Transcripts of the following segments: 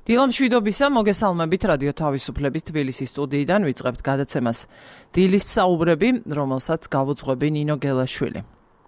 დილამშვიდობისა, მოგესალმებით რადიო თავისუფლების თბილისის სტუდიიდან ვიწყებთ გადაცემას დილის საუბრები, რომელსაც გავუძღვები ნინო გელაშვილი.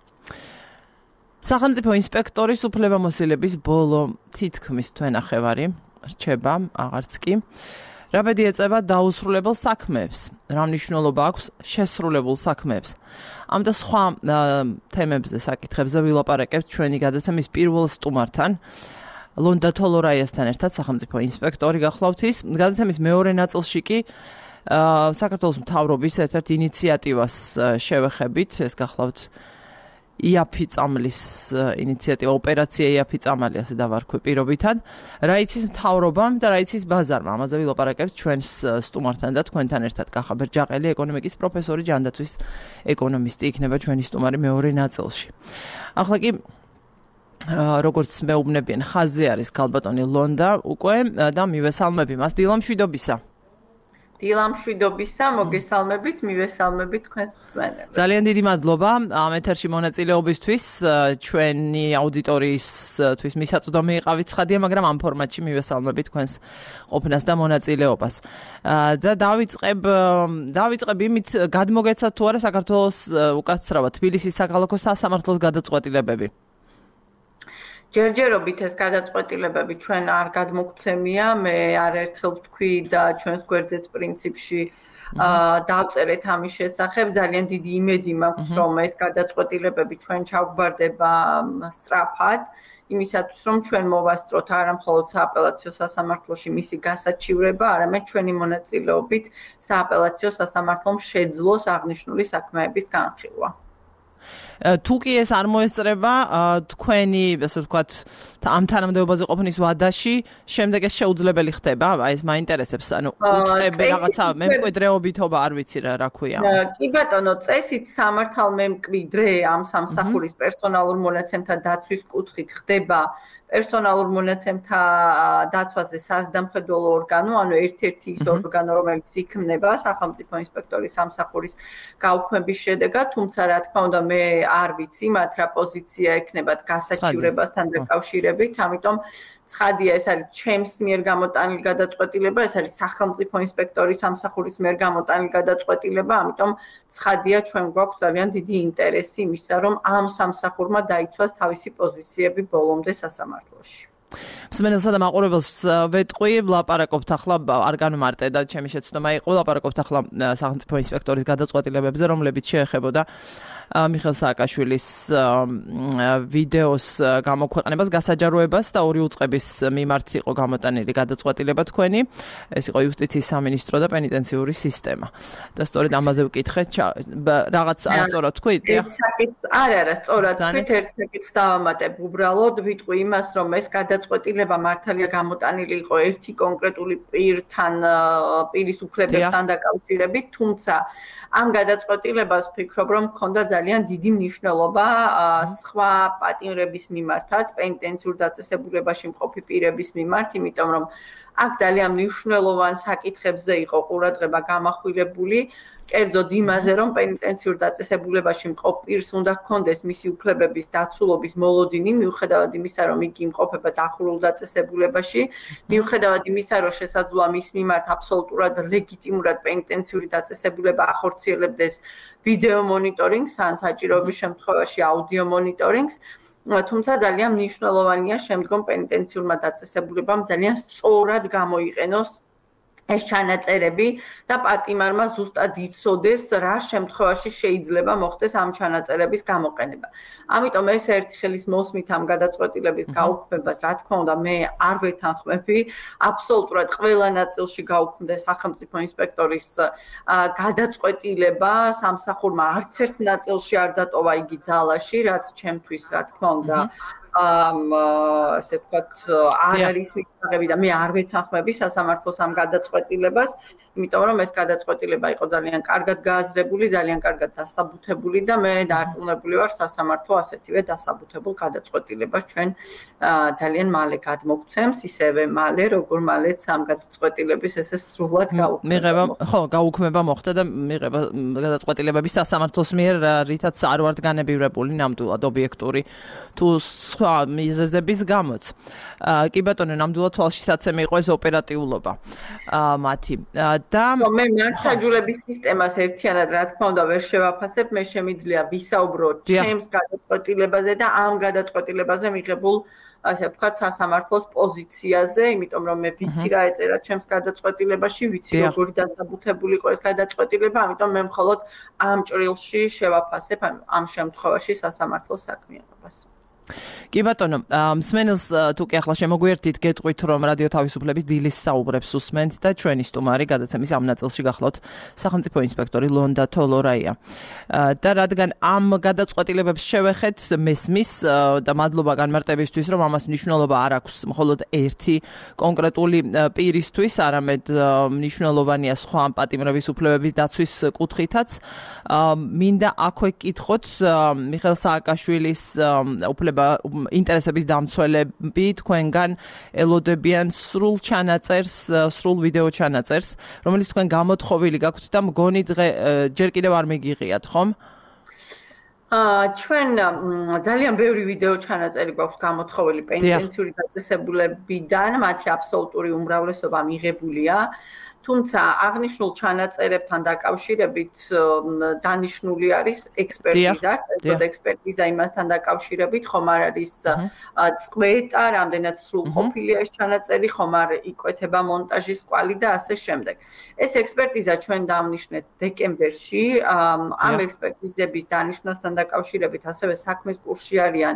სახელმწიფო ინსპექტორის უფლებამოსილების ბოლო თითქმის თვენახევარი რჩება, აღარც კი. რა ბედი ეწევა დაუსრულებელ საქმეებს, რა მნიშვნელობა აქვს შესრულებულ საქმეებს. ამ და სხვა თემებზე, საკითხებზე ვილაპარაკებთ ჩვენი გადაცემის პირველ სტუმართან. ლონდა თოლორაიასთან ერთად სახელმწიფო ინსპექტორი გახლავთ ის. გადაცემის მეორე ნაწილში კი საქართველოს მთავრობის ერთ-ერთ ინიციატივას შევეხებით, ეს გახლავთ იაფი წამლის ინიციატივა, ოპერაცია იაფი წამალი, ასე დავარქვი პირობითად. რა იცის მთავრობამ და რა იცის ბაზარმა. ამაზე ვილაპარაკებთ ჩვენს სტუმართან და თქვენთან ერთად. კახაბერ ჯაყელი, ეკონომიკის პროფესორი, ჯანდაცვის ეკონომისტი იქნება ჩვენი სტუმარი მეორე ნაწილში. ახლა კი როგორც მეუბნებიან, ხაზზე არის ქალბატონი ლონდა უკვე და მივესალმები მას. დილამშვიდობისა. დილამშვიდობისა, მოგესალმებით, მივესალმებით თქვენს მსმენელებს. ძალიან დიდი მადლობა ამ ეთერში მონაწილეობისთვის. ჩვენი აუდიტორიისთვის მისაწვდომი იყავით ცხადია, მაგრამ ამ ფორმატში მივესალმებით თქვენს ყოფნას და მონაწილეობას. და დავიწყებ იმით, გადმოგეცათ თუ არა საქართველოს უკაცრავად თბილისის საქალაქო სასამართლოს გადაწყვეტილებები. ჯერჯერობით ეს გადაწყვეტილებები ჩვენ არ გადმოგცემია, მე არაერთხელ ვთქვი და ჩვენს გვერდზეც პრინციპში დავწერეთ ამის შესახებ. ძალიან დიდი იმედი მაქვს, რომ ეს გადაწყვეტილებები ჩვენ ჩავგვარდება სწრაფად, იმისათვის რომ ჩვენ მოვასწროთ არა მხოლოდ სააპელაციო სასამართლოში მისი გასაჩივრება, არამედ ჩვენი მონაწილეობით სააპელაციო სასამართლომ შეძლოს აღნიშნული საქმეების განხილვა. თუ კი ეს არ მოესწრება თქვენი, ასე ვთქვათ, ამ თანამდებობაზე ყოფნის ვადაში, შემდეგ ეს შეუძლებელი ხდება? აი ეს მაინტერესებს, ანუ უწყები რაღაცა მემკვიდრეობითობა, არ ვიცი რა ქვია. კი ბატონო, წესით სამართალმემკვიდრე ამ სამსახურის პერსონალურ მონაცემთა დაცვის კუთხით ხდება პერსონალურ მონაცემთა დაცვაზე საზდამხედველო ორგანო, ანუ ერთ-ერთი ის ორგანო, რომელიც იქმნება სახელმწიფო ინსპექტორის სამსახურის გაუქმების შედეგად, თუმცა რა თქმა უნდა მე არ ვიცი მათ რა პოზიცია ექნებათ გასაჩივრებასთან დაკავშირებით, ამიტომ ცხადია ეს არის ჩემს მიერ გამოტანილი გადაწყვეტილება, ეს არის სახელმწიფო ინსპექტორის სამსახურის მიერ გამოტანილი გადაწყვეტილება, ამიტომ ცხადია ჩვენ გვაქვს ძალიან დიდი ინტერესი იმისა, რომ ამ სამსახურმა დაიცვას თავისი პოზიციები ბოლომდე სასამართლოში. მსმენელსა და მაყურებელს ვეტყვი, ვლაპარაკობთ ახლა არ განმარტე და ჩემი შეცდომა იყო ვლაპარაკობთ ახლა სახელმწიფო ინსპექტორის გადაწყვეტილებებზე, რომლებიც შეეხებოდა მიხეილ სააკაშვილის ვიდეოს გამოქვეყნებას, გასაჯაროებას და ორი უწყების მიმართ იყო გამოტანილი გადაწყვეტილება თქვენი. ეს იყო იუსტიციის სამინისტრო და პენიტენციური სისტემა. და სწორედ ამაზე ვკითხეთ, რაღაც არასწორად თქვი? არა, სწორად თქვით, ერთ საკითხს დავამატებ უბრალოდ, ვიტყვი იმას, რომ ეს გადაწყვეტილება მართალია გამოტანილი იყო ერთი კონკრეტული პირის უფლებებთან დაკავშირებით, თუმცა ამ გადაწყვეტილებას ვფიქრობ, რომ ჰქონდა ძალიან დიდი მნიშვნელობა სხვა პატიმრების მიმართაც, პენიტენციურ დაწესებულებაში მყოფი პირების მიმართ, იმიტომ რომ აქ ძალიან მნიშვნელოვან საკითხებზე იყო ყურადღება გამახვილებული, კერძოდ იმაზე, რომ პენიტენციურ დაწესებულებაში მყოფ პირს უნდა ჰქონდეს მისი უფლებების დაცულობის მოლოდინი, მიუხედავად იმისა, რომ იგი იმყოფება დახურულ დაწესებულებაში, მიუხედავად იმისა, რომ შესაძლოა მის მიმართ აბსოლუტურად ლეგიტიმურად პენიტენციური დაწესებულება ახორციელებდეს ვიდეო მონიტორინგს, ან საჭიროების შემთხვევაში აუდიო მონიტორინგს. თუმცა ძალიან მნიშვნელოვანია შემდგომ პენიტენციურმა დაწესებულებამ ძალიან სწორად გამოიყენოს ეს ჩანაწერები და პატიმარმა ზუსტად იცოდეს, რა შემთხვევაში შეიძლება მოხდეს ამ ჩანაწერების გამოყენება. ამიტომ ეს ერთი ხელის მოსმით ამ გადაწყვეტილების გაუქმებას, რა თქმა უნდა, მე არ ვეთანხმები, აბსოლუტურად ყველა ნაწილში გაუქმდეს სახელმწიფო ინსპექტორის გადაწყვეტილება, სამსახურმა არც ერთ ნაწილში არ დატოვა იგი ძალაში, რაც ჩემთვის, რა თქმა უნდა, ასე ვთქვათ, არ არის მისაღები და მე არ ვეთანხმები სასამართლოს ამ გადაწყვეტილებას, იმიტომ რომ ეს გადაწყვეტილება იყო ძალიან კარგად გააზრებული, ძალიან კარგად დასაბუთებული და მე დარწმუნებული ვარ სასამართლო ასეთივე დასაბუთებულ გადაწყვეტილებას ჩვენ ძალიან მალე გადმოგცემს, ისევე მალე, როგორ მალეც ამ გადაწყვეტილების ესე სრულად გაუქმება მოხდა და მიღება გადაწყვეტილებების სასამართლოს მიერ, რითაც არ ვართ განებივრებული ნამდვილად ობიექტური თუ სხვა მიზეზების გამოც. კი ბატონო, ნამდვილად თვალშისაცემი იყო ეს ოპერატიულობა მათი. და მე მართლმსაჯულების სისტემას ერთიანად რა თქმა უნდა ვერ შევაფასებ, მე შემიძლია ვისაუბრო ჩემს გადაწყვეტილებაზე და ამ გადაწყვეტილებაზე მიღებულ ასე ვთქვათ, სასამართლოს პოზიციაზე, იმიტომ რომ მე ვიცი რა ეწერა ჩემს გადაწყვეტილებაში, ვიცი როგორი დასაბუთებული იყო ეს გადაწყვეტილება, ამიტომ მე მხოლოდ ამ ჭრილში შევაფასებ ამ შემთხვევაში სასამართლოს საქმიანობას. კი ბატონო, მსმენელს თუ კი ახლა შემოგვიერთით, გეტყვით რომ რადიო თავისუფლების დილის საუბრებს უსმენთ და ჩვენი სტუმარი გადაცემის ამ ნაწილში გახლავთ სახელმწიფო ინსპექტორი ლონდა თოლორაია. და რადგან ამ გადაწყვეტილებებს შევეხეთ მესმის და მადლობა განმარტებისთვის, რომ ამას მნიშვნელობა არ აქვს მხოლოდ ერთი კონკრეტული პირისთვის, არამედ მნიშვნელოვანია სხვა პატიმრების უფლებების დაცვის კუთხითაც. მინდა აქვე კითხოთ მიხეილ სააკაშვილის უფლება ინტერესების დამცველები თქვენგან ელოდებიან სრულ ჩანაწერს, სრულ ვიდეო ჩანაწერს, რომელიც თქვენ გამოთხოვილი გაქვთ და მგონი დღე ჯერ კიდევ არ მიგიღიათ, ხომ? ჩვენ ძალიან ბევრი ვიდეო ჩანაწერი გვაქვს გამოთხოვილი პენტენციური დაწესებულებიდან, მათი აბსოლუტური უმრავლესობა მიღებულია. თუმცა აღნიშნულ ჩანაწერებთან დაკავშირებით დანიშნული არის ექსპერტიზა, ექსპერტიზა იმასთან დაკავშირებით, ხომ არ არის წყვეტა, რამდენად სრულყოფილია ეს ჩანაწერი, ხომ არ იკვეთება მონტაჟის კვალი და ასე შემდეგ. ეს ექსპერტიზა ჩვენ დავნიშნეთ დეკემბერში, ამ ექსპერტიზების დანიშნასთან დაკავშირებით ასევე საქმის კურსში არიან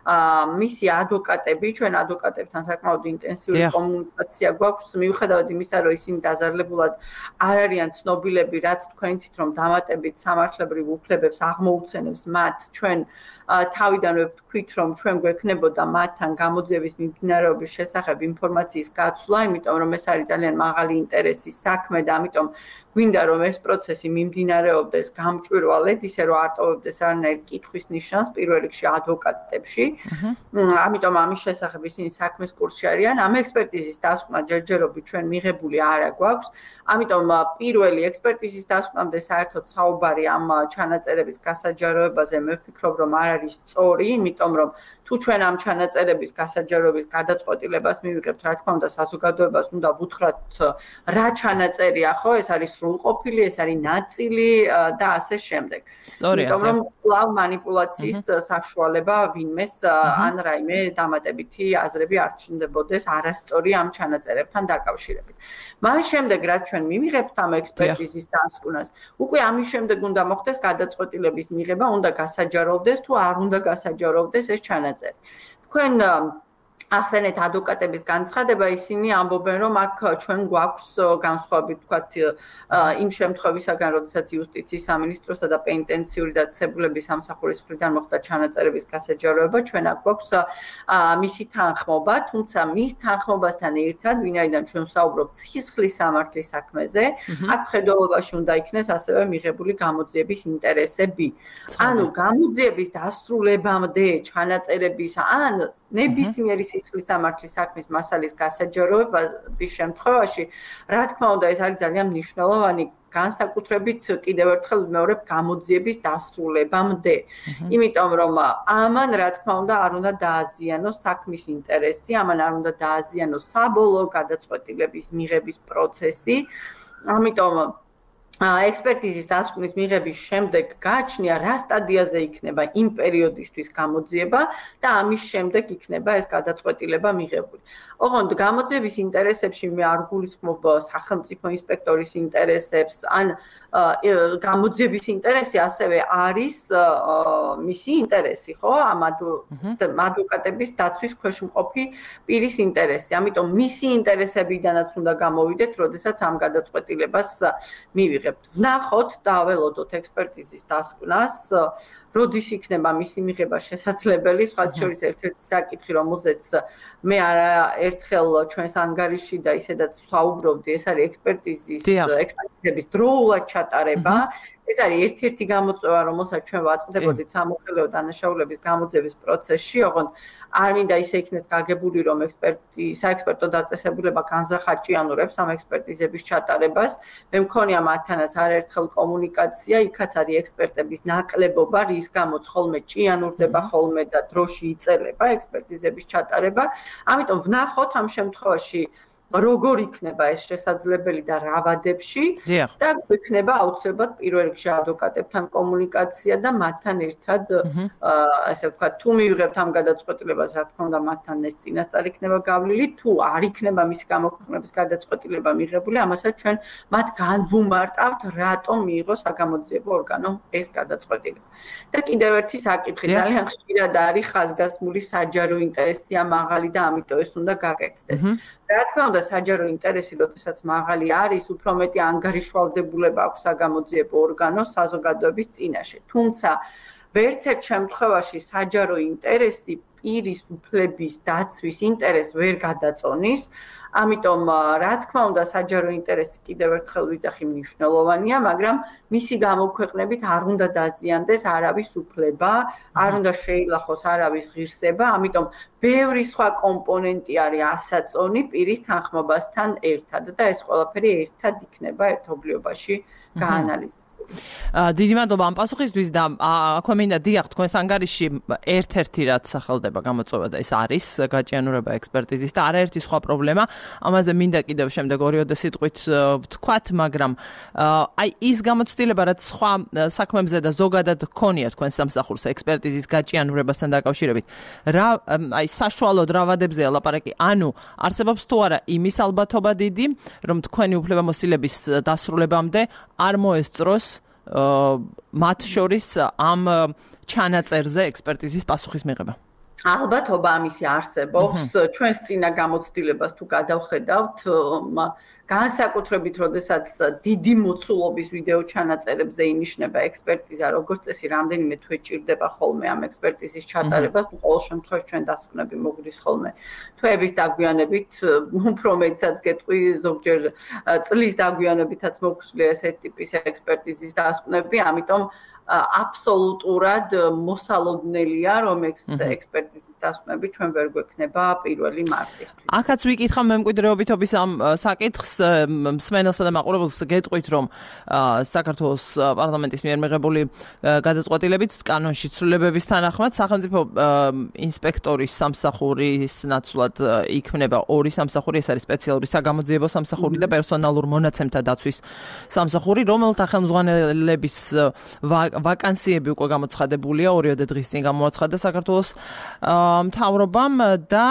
მისი ადვოკატები, ჩვენ ადვოკატებთან საკმაოდ ინტენსიური კომუნიკაცია გვაქვს, მიუხედავად იმისა, რომ ისინი დაზარლებულად არ არიან ცნობილები, რაც თქვენით რომ დამატებით სამართლებრივ უფლებებს აღმოუცენებს მათ, ჩვენ თავიდანვე ვთქვით, რომ ჩვენ გვექნებოდა მათთან გამოძიების მიმდინარეობის შესახებ ინფორმაციის გაცვლა, იმიტომ რომ ეს არის ძალიან მაღალი ინტერესის საქმე და ამიტომ გვინდა რომ ეს პროცესი მიმდინარეობდეს გამჭვირვალედ, ისე რომ არ ტოვებდეს არანაირ კითხვის ნიშანს პირველ რიგში ადვოკატებში. ამიტომ ამის შესახებ ისინი საქმის კურსში არიან. ამ ექსპერტიზის დასკვნა ჯერჯერობით ჩვენ მიღებული არ გვაქვს. ამიტომ პირველი ექსპერტიზის დასკვნამდე საერთოდ საუბარი ამ ჩანაწერების გასაჯაროებაზე მე ვფიქრობ რომ არ არის სწორი, იმიტომ რომ თუ ჩვენ ამ ჩანაწერების გასაჯაროების გადაწყვეტილებას მივიღებთ, რა თქმა უნდა, საზოგადოებას უნდა ვუთხრათ რა ჩანაწერია, ხო? ეს არის სრულყოფილი, ეს არის ნაწილი და ასე შემდეგ. იმიტომ რომ კვლავ მანიპულაციის საშუალება ვინმეს ან რაიმე დამატებითი აზრები არ ჩნდებოდეს არასწორი ამ ჩანაწერებთან დაკავშირებით. მან შემდეგ რაც ჩვენ მივიღებთ ამ ექსპერტიზის დასკვნას, უკვე ამის შემდეგ უნდა მოხდეს გადაწყვეტილების მიღება, უნდა გასაჯაროვდეს თუ არ უნდა გასაჯაროვდეს ეს ჩანაწერი. თქვენ ახსენეთ ადვოკატების განცხადება, ისინი ამბობენ, რომ აქ ჩვენ გვაქვს განსხვავებით ვთქვათ იმ შემთხვევისაგან, როდესაც იუსტიციის სამინისტროსა და პენტენციური დაწესებულების სამსახურის მხრიდან მოხდა ჩანაწერების გასაჯაროება, ჩვენ აქ გვაქვს მისი თანხმობა, თუმცა მის თანხმობასთან ერთად, ვინაიდან ჩვენ ვსაუბრობთ სისხლის სამართლის საქმეზე, აქ ხედველობაში უნდა იქნეს ასევე მიღებული გამოძიების ინტერესები. ანუ გამოძიების დასრულებამდე ჩანაწერების ან ნებისმიერი სისხლის სამართლის საქმის მასალის გასაჯაროების შემთხვევაში, რა თქმა უნდა, ეს არის ძალიან მნიშვნელოვანი, განსაკუთრებით კიდევ ერთხელ ვიმეორებ გამოძიების დასრულებამდე. იმიტომ რომ ამან, რა თქმა უნდა, არ უნდა დააზიანოს საქმის ინტერესი, ამან არ უნდა დააზიანოს საბოლოო გადაწყვეტილების მიღების პროცესი. ამიტომ ექსპერტიზის დასკვნის მიღების შემდეგ გააჩნია რა სტადიაზე იქნება იმ პერიოდისთვის გამოძიება და ამის შემდეგ იქნება ეს გადაწყვეტილება მიღებული. ოღონდ გამოძიების ინტერესებში მე არ გულისხმობ სახელმწიფო ინსპექტორის ინტერესებს, ან გამოძიების ინტერესი ასევე არის მისი ინტერესი, ხო? ამ ადვოკატების დაცვის ქვეშ მყოფი პირის ინტერესი. ამიტომ მისი ინტერესებიდანაც უნდა გამოვიდეთ, როდესაც ამ გადაწყვეტილებას მივიღებთ. ვნახოთ და აველოდოთ ექსპერტიზის დასკვნას, როდის იქნება მისი მიღება შესაძლებელი, სხვა შორის ერთ-ერთი საკითხი, რომელზეც მე ერთხელ ჩვენს ანგარიში და ისედაც ვსაუბრობდი, ეს არის ექსპერტიზების დროულად ჩატარება. ეს არის ერთ-ერთი გამოწვევა, რომელსაც ჩვენ ვაწყდებოდით სამოხელეო დანაშაულების გამოძიების პროცესში, ოღონდ არ მინდა ისე იქნეს გაგებული, რომ საექსპერტო დაწესებულება განზრახარჭიანურებს ამ ექსპერტიზების ჩატარებას. მე მქონია მათთანაც არაერთხელ კომუნიკაცია, იქაც არის ექსპერტების ნაკლებობა, ის გამოც ხოლმე ჭიანურდება ხოლმე და დროში იწელება ექსპერტიზების ჩატარება. ამიტომ ვნახოთ ამ შემთხვევაში როგორ იქნება ეს შესაძლებელი და რა ვადებში და იქნება აუცილებლად პირველ რიგში ადვოკატებთან კომუნიკაცია და მათთან ერთად ასე ვთქვათ თუ მივიღებთ ამ გადაწყვეტილებას რა თქმა უნდა მათთან ეს წინასწარ იქნება გავლილი თუ არ იქნება მისი გამოქვეყნების გადაწყვეტილება მიღებული ამასაც ჩვენ მათ განვუმარტავთ რატომ მიიღო საგამოძიებო ორგანომ ეს გადაწყვეტილება და კიდევ ერთი საკითხი ძალიან ხშირად არის ხაზგასმული საჯარო ინტერესია მაღალი და ამიტომ ეს უნდა გაკეთდეს რა თქმა უნდა საჯარო ინტერესი, როდესაც მაღალი არის, უფრო მეტი ანგარიშვალდებულება აქვს საგამოძიებო ორგანოს საზოგადოების წინაშე. თუმცა ვერც ერთ შემთხვევაში საჯარო ინტერესი პირის უფლების დაცვის ინტერესს ვერ გადაწონის. ამიტომ რა თქმა უნდა საჯარო ინტერესი კიდევ ერთხელ ვიძახი მნიშვნელოვანია, მაგრამ მისი გამოქვეყნებით არ უნდა დაზიანდეს არავის უფლება, არ უნდა შეილახოს არავის ღირსება, ამიტომ ბევრი სხვა კომპონენტი არის ასაწონი პირის თანხმობასთან ერთად და ეს ყველაფერი ერთად იქნება ერთობლიობაში გაანალიზებული. დიდი მადლობა ამ პასუხისთვის და აქვე მინდა დიახ თქვენს ანგარიში ერთ-ერთი რაც სახელდება გამოწვევა და ეს არის გაჭიანურება ექსპერტიზის და არაერთი სხვა პრობლემა ამაზე მინდა კიდევ შემდეგ 2-3 სიტყვით ვთქვათ მაგრამ აი ის გამოცდილება რაც სხვა საქმეებზე და ზოგადად გქონია თქვენ სამსახურს ექსპერტიზის გაჭიანურებასთან დაკავშირებით რა აი საშუალოდ რა ვადებზეა ლაპარაკი ანუ არსებობს თუ არა იმის ალბათობა დიდი რომ თქვენი უფლებამოსილების დასრულებამდე არ მოესწროს მათ შორის ამ ჩანაწერზე ექსპერტიზის პასუხის მიღება. ალბათობა ამისი არსებობს. ჩვენს წინა გამოცდილებას თუ გადავხედავთ, განსაკუთრებით, როდესაც დიდი მოცულობის ვიდეო ჩანაწერებზე ინიშნება ექსპერტიზა, როგორც წესი, რამდენიმე თვე ჭირდება ხოლმე ამ ექსპერტიზის ჩატარებას, თუ ყოველ შემთხვევაში ჩვენ დასკვნები მოგვდის ხოლმე თვეების დაგვიანებით, უფრო მეტსაც გეტყვი, ზოგჯერ წლის დაგვიანებითაც მოგვსვლია ესეთი ტიპის ექსპერტიზის დასკვნები, ამიტომ აბსოლუტურად მოსალოდნელია, რომ ექსპერტიზის დასკვნები ჩვენ ვერ გვექნება 1 მარტისთვის. აქაც ვიკითხავ მემკვიდრეობითობის ამ საკითხს მსმენელსა და მაყურებელს გეტყვით, რომ საქართველოს პარლამენტის მიერ მიღებული გადაწყვეტილებით კანონში ცვლილებების თანახმად სახელმწიფო ინსპექტორის სამსახურის ნაცვლად იქმნება 2 სამსახური, ეს არის სპეციალური საგამოძიებო სამსახური და პერსონალურ მონაცემთა დაცვის სამსახური, რომელთა ხელმძღვანელების ვაკანსიები უკვე გამოცხადებულია 2 დღის წინ გამოაცხადა საქართველოს მთავრობამ და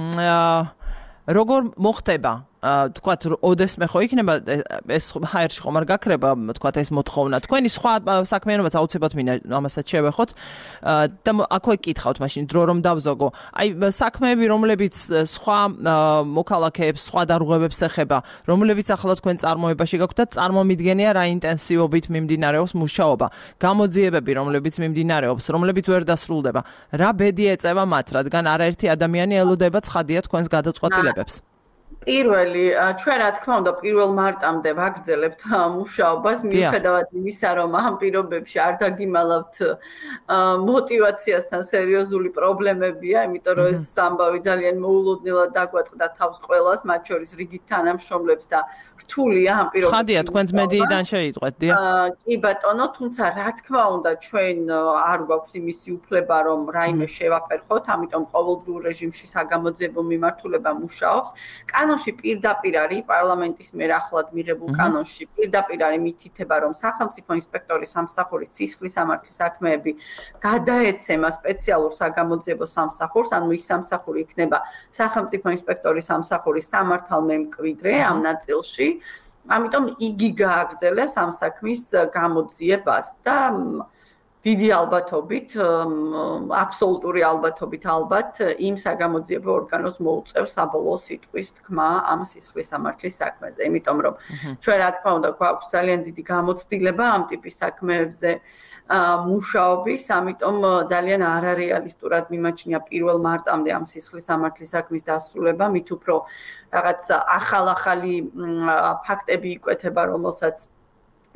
როგორ მოხდება თქვათ ოდესმე ხო იქნება ეს ჰაერში ხომ არ გაქრება თქვათ ეს მოთხოვნა თქვენი სხვა საქმიანობაც აუცილებლად მინდა ამასაც შევეხოთ და აქვე გკითხავთ მაშინ დრო რომ დავზოგო აი საქმეები რომლებიც სხვა მოქალაქეებს სხვა დარღვევებს ეხება რომლებიც ახლა თქვენ წარმოებაში გაქვთ და წარმომიდგენია რა ინტენსივობით მიმდინარეობს მუშაობა გამოძიებები რომლებიც მიმდინარეობს რომლებიც ვერ დასრულდება რა ბედი ეწევა მათ რადგან არაერთი ადამიანი ელოდება ცხადია თქვენს გადაწყვეტილებებს პირველი, ჩვენ რა თქმა უნდა 1 მარტამდე ვაგრძელებთ მუშაობას, მიუხედავად იმისა, რომ ამ პირობებში არ დაგიმალავთ მოტივაციასთან სერიოზული პრობლემებია, იმიტომ რომ ეს ამბავი ძალიან მოულოდნელად დაგვატყდა თავს ყველას, მათ შორის რიგით თანამშრომლებს და რთულია ამ პირობებში. ცხადია, თქვენც მედიიდან შეიტყვეთ, დიახ. კი ბატონო, თუმცა რა თქმა უნდა, ჩვენ არ გვაქვს იმისი უფლება, რომ რაიმე შევაფერხოთ, ამიტომ ყოველდღიურ რეჟიმში საგამოძიებო მიმართულება მუშაობს. კანონში პირდაპირ არის პარლამენტის მიერ ახლად მიღებულ კანონში პირდაპირ არის მითითება რომ სახელმწიფო ინსპექტორის სამსახურის სისხლის სამართლის საქმეები გადაეცემა სპეციალურ საგამოძიებო სამსახურს ანუ ის სამსახური იქნება სახელმწიფო ინსპექტორის სამსახურის სამართალმემკვიდრე ამ ნაწილში ამიტომ იგი გააგრძელებს ამ საქმის გამოძიებას და დიდი ალბათობით, აბსოლუტური ალბათობით ალბათ იმ საგამოძიებო ორგანოს მოუწევს საბოლოო სიტყვის თქმა ამ სისხლის სამართლის საქმეზე. იმიტომ რომ ჩვენ რა თქმა უნდა გვაქვს ძალიან დიდი გამოცდილება ამ ტიპის საქმეებზე მუშაობის, ამიტომ ძალიან არარეალისტურად მიმაჩნია 1 მარტამდე ამ სისხლის სამართლის საქმის დასრულება, მით უფრო რაღაც ახალ-ახალი ფაქტები იკვეთება, რომელსაც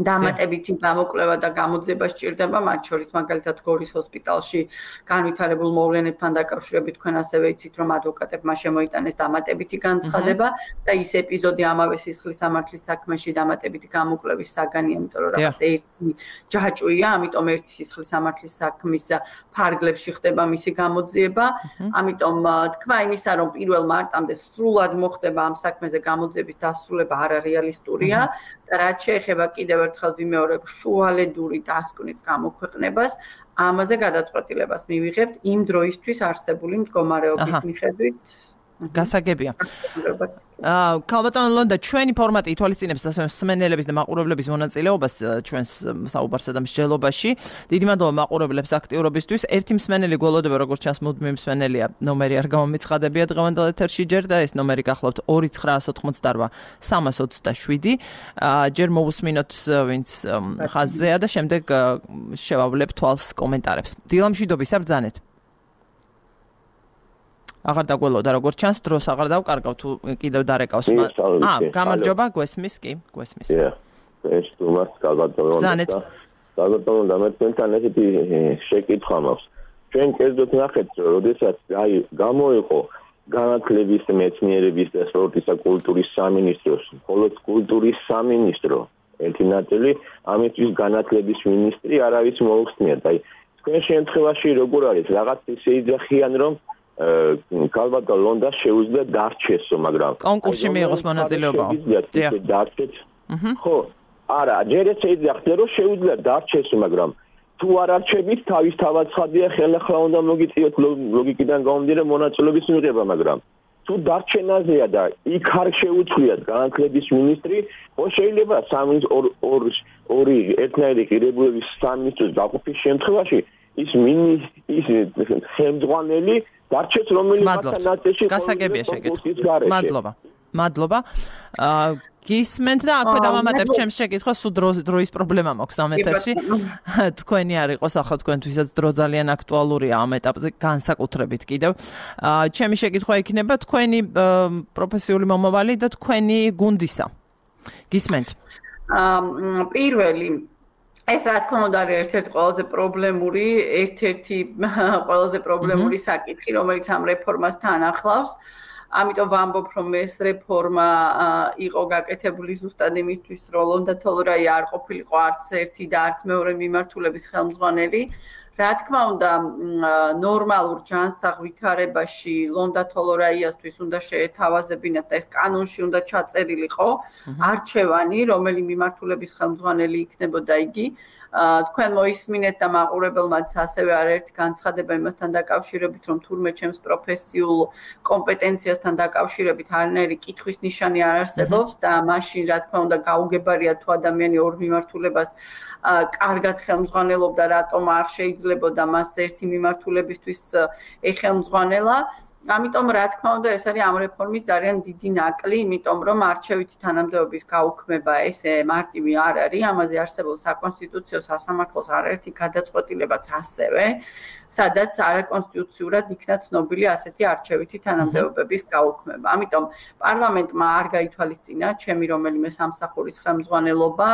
დამატებითი გამოკვლევა და გამოძიება სჭირდება, მათ შორის მაგალითად გორის ჰოსპიტალში განვითარებულ მოვლენებთან დაკავშირებით თქვენ ასევე იცით, რომ ადვოკატებმა შემოიტანეს დამატებითი განცხადება და ის ეპიზოდი ამავე სისხლის სამართლის საქმეში დამატებითი გამოკვლევის საგანია, იმიტომ რომ რაღაც ერთი ჯაჭვია, ამიტომ ერთი სისხლის სამართლის საქმის ფარგლებში ხდება მისი გამოძიება, ამიტომ თქვა იმისა, რომ 1 მარტამდე სრულად მოხდება ამ საქმეზე გამოძიების დასრულება არარეალისტურია და რაც შეეხება კიდევ ერთხელ ვიმეორებ შუალედური დასკვნით გამოქვეყნებას, ამაზე გადაწყვეტილებას მივიღებთ იმ დროისთვის არსებული მდგომარეობის მიხედვით. გასაგებია. ქალბატონო ლონდა, ჩვენი ფორმატი ითვალისწინებს ასევე მსმენელების და მაყურებლების მონაწილეობას ჩვენს საუბარსა და მსჯელობაში. დიდი მადლობა მაყურებლებს აქტიურობისთვის. ერთი მსმენელი გველოდება, როგორც ჩანს, მუდმივი მსმენელია. ნომერი არ გამომიცხადებია დღევანდელ ეთერში ჯერ და ეს ნომერი გახლავთ 2988 327. ჯერ მოვუსმინოთ ვინც ხაზზეა და შემდეგ შევავლებთ თვალს კომენტარებს. დილამშვიდობის საბრძანეთ. აღარ დაგველოდა, როგორც ჩანს, დროს აღარ დავკარგავ თუ კიდევ დარეკავს. გამარჯობა, გვესმის, კი, გვესმის. ეს თუმას კალბატონო. კალბატონო და მე თქვენთან ესეთი შეკითხვა მაქვს. ჩვენ კერძოდ ნახეთ, როდესაც გამოიყო განათლების, მეცნიერების და სპორტის და კულტურის სამინისტროს, მხოლოდ კულტურის სამინისტრო, ერთი ნაწილი, ამისთვის განათლების მინისტრი არავის მოუხსნიათ. აი, თქვენ შემთხვევაში როგორ არის? რაღაც ისე იძახიან, რომ ქალბატონ ლონდა შეუძლია დარჩესო, მაგრამ კონკურსში მიიღოს მონაწილეობა. დარჩეთ. ხო, არა, ჯერ ეს ეძახდნენ, რომ შეუძლია დარჩესო, მაგრამ თუ არ არჩებით, თავის თავაცხადია, ხელახლა უნდა მოგიწიოთ ლოგიკიდან გამომდინარე მონაწილეობის მიღება, მაგრამ თუ დარჩენაზეა და იქ არ შეუცვლიათ განათლების მინისტრი, ხო შეიძლება ორი ერთნაირი ღირებულების სამინისტროს დაყოფის შემთხვევაში ის ხელმძღვანელი დარჩეს რომელიც მათთან ნაწილში გასაგებია შეკითხვა. მადლობა. გისმენთ და აქვე დავამატებთ ჩემს შეკითხვას, სულ დროის პრობლემა მაქვს ამ ეთერში. თქვენი არ იყოს ახლა თქვენთვისაც დრო ძალიან აქტუალურია ამ ეტაპზე განსაკუთრებით კიდევ. ჩემი შეკითხვა იქნება თქვენი პროფესიული მომავალი და თქვენი გუნდისა. გისმენთ. პირველი ეს რა თქმა უნდა არის ერთ-ერთი ყველაზე პრობლემური საკითხი, რომელიც ამ რეფორმას თან ახლავს. ამიტომ ვამბობ, რომ ეს რეფორმა იყო გაკეთებული ზუსტად იმისთვის, რომ ლონდა თოლორაი არ ყოფილიყო არც ერთი და არც მეორე მიმართულების ხელმძღვანელი. რა თქმა უნდა, ნორმალურ ჯანსაღ ვითარებაში ლონდა თოლორაიასთვის უნდა შეეთავაზებინათ და ეს კანონში უნდა ჩაწერილიყო არჩევანი, რომელი მიმართულების ხელმძღვანელი იქნებოდა იგი. თქვენ მოისმინეთ და მაყურებელმაც ასევე არაერთი განცხადება იმასთან დაკავშირებით, რომ თურმე ჩემს პროფესიულ კომპეტენციასთან დაკავშირებით არანაირი კითხვის ნიშანი არ არსებობს და მაშინ რა თქმა უნდა გაუგებარია თუ ადამიანი ორ მიმართულებას კარგად ხელმძღვანელობდა, რატომ არ შეიძლებოდა მას ერთი მიმართულებისთვის ეხელმძღვანელა. ამიტომ რა თქმა უნდა ეს არის ამ რეფორმის ძალიან დიდი ნაკლი, იმიტომ რომ არჩევითი თანამდებობის გაუქმება ესე მარტივი არ არის, ამაზე არსებულ საკონსტიტუციო სასამართლოს არაერთი გადაწყვეტილებაც ასევე, სადაც არაკონსტიტუციურად იქნა ცნობილი ასეთი არჩევითი თანამდებობების გაუქმება. ამიტომ პარლამენტმა არ გაითვალისწინა ჩემი რომელიმე სამსახურის ხელმძღვანელობა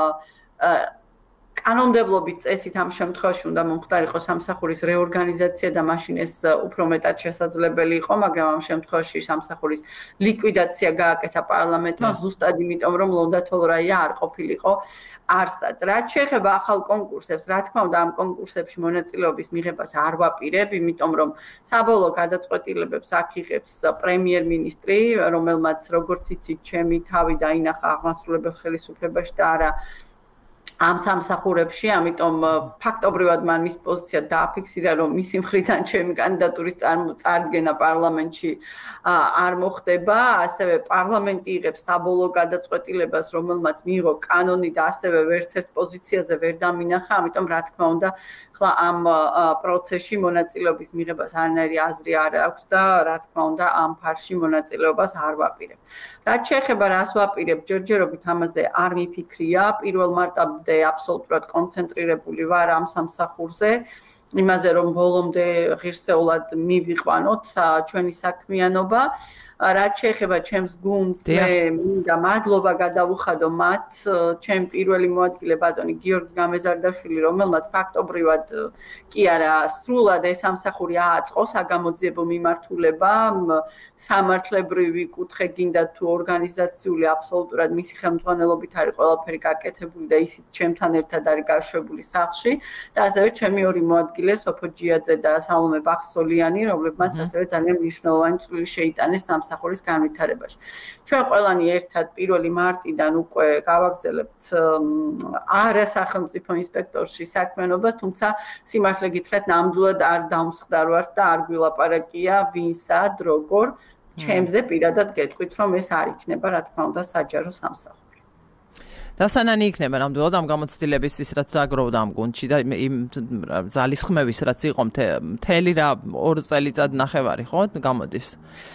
კანონმდებლობით წესით ამ შემთხვევაში უნდა მომხდარიყო სამსახურის რეორგანიზაცია და მაშინ ეს უფრო მეტად შესაძლებელი იყო, მაგრამ ამ შემთხვევაში სამსახურის ლიკვიდაცია გააკეთა პარლამენტმა ზუსტად იმიტომ, რომ ლონდა თოლორაია არ ყოფილიყო არსად. რაც შეეხება ახალ კონკურსებს, რა თქმა უნდა ამ კონკურსებში მონაწილეობის მიღებას არ ვაპირებ, იმიტომ რომ საბოლოო გადაწყვეტილებებს აქ იღებს პრემიერ-მინისტრი, რომელმაც როგორც იცით, ჩემი თავი დაინახა აღმასრულებელ ხელისუფლებაში და არა ამ სამსახურებში, ამიტომ ფაქტობრივად მან მის პოზიცია დააფიქსირა, რომ მისი მხრიდან ჩემი კანდიდატურის წარდგენა პარლამენტში არ მოხდება, ასევე პარლამენტი იღებს საბოლოო გადაწყვეტილებას, რომელმაც მიიღო კანონი და ასევე ვერც ერთ პოზიციაზე ვერ დამინახა, ამიტომ რა თქმა უნდა, ხლა ამ პროცესში მონაწილეობის მიღებას არანაირი აზრი არ აქვს და რა თქმა უნდა ამ ფარში მონაწილეობას არ ვაპირებ. რაც შეეხება რას ვაპირებ, ჯერჯერობით ამაზე არ მიფიქრია, 1 მარტამდე აბსოლუტურად კონცენტრირებული ვარ ამ სამსახურზე, იმაზე რომ ბოლომდე ღირსეულად მივიყვანოთ ჩვენი საქმიანობა. რაც შეეხება ჩემს გუნდს, მე მინდა მადლობა გადავუხადო მათ, ჩემ პირველი მოადგილე ბატონი გიორგი გამეზარდაშვილი, რომელმაც ფაქტობრივად კი არა, სრულად ეს სამსახური ააწყო საგამოძიებო მიმართულება, სამართლებრივი კუთხე გინდა თუ ორგანიზაციული აბსოლუტურად მისი ხელმძღვანელობით არის ყველაფერი გაკეთებული და ისიც ჩემთან ერთად არის გაშვებული სახლში და ასევე ჩემი ორი მოადგილე სოფო ჯიაძე და სალომე ბახსოლიანი, რომლებმაც ასევე ძალიან მნიშვნელოვანი წვლილი შეიტანეს სამსახურის განვითარებაში. ჩვენ ყველანი ერთად 1 მარტიდან უკვე გავაგრძელებთ არასახელმწიფო ინსპექტორში საქმიანობას, თუმცა სიმართლე გითხრათ, ნამდვილად არ დამსხდარვართ და არ გვილაპარაკია ვინსად, როგორ ჩემზე პირადად გეტყვით, რომ ეს არ იქნება, რა თქმა უნდა, საჯარო სამსახური. დასანანი იქნება ნამდვილად ამ გამოცდილების ის რაც დაგროვდა ამ გუნდში და იმ ზალის ხმევის რაც იყო მთელი რა 2 წელიწად ნახევარი ხო გამოდის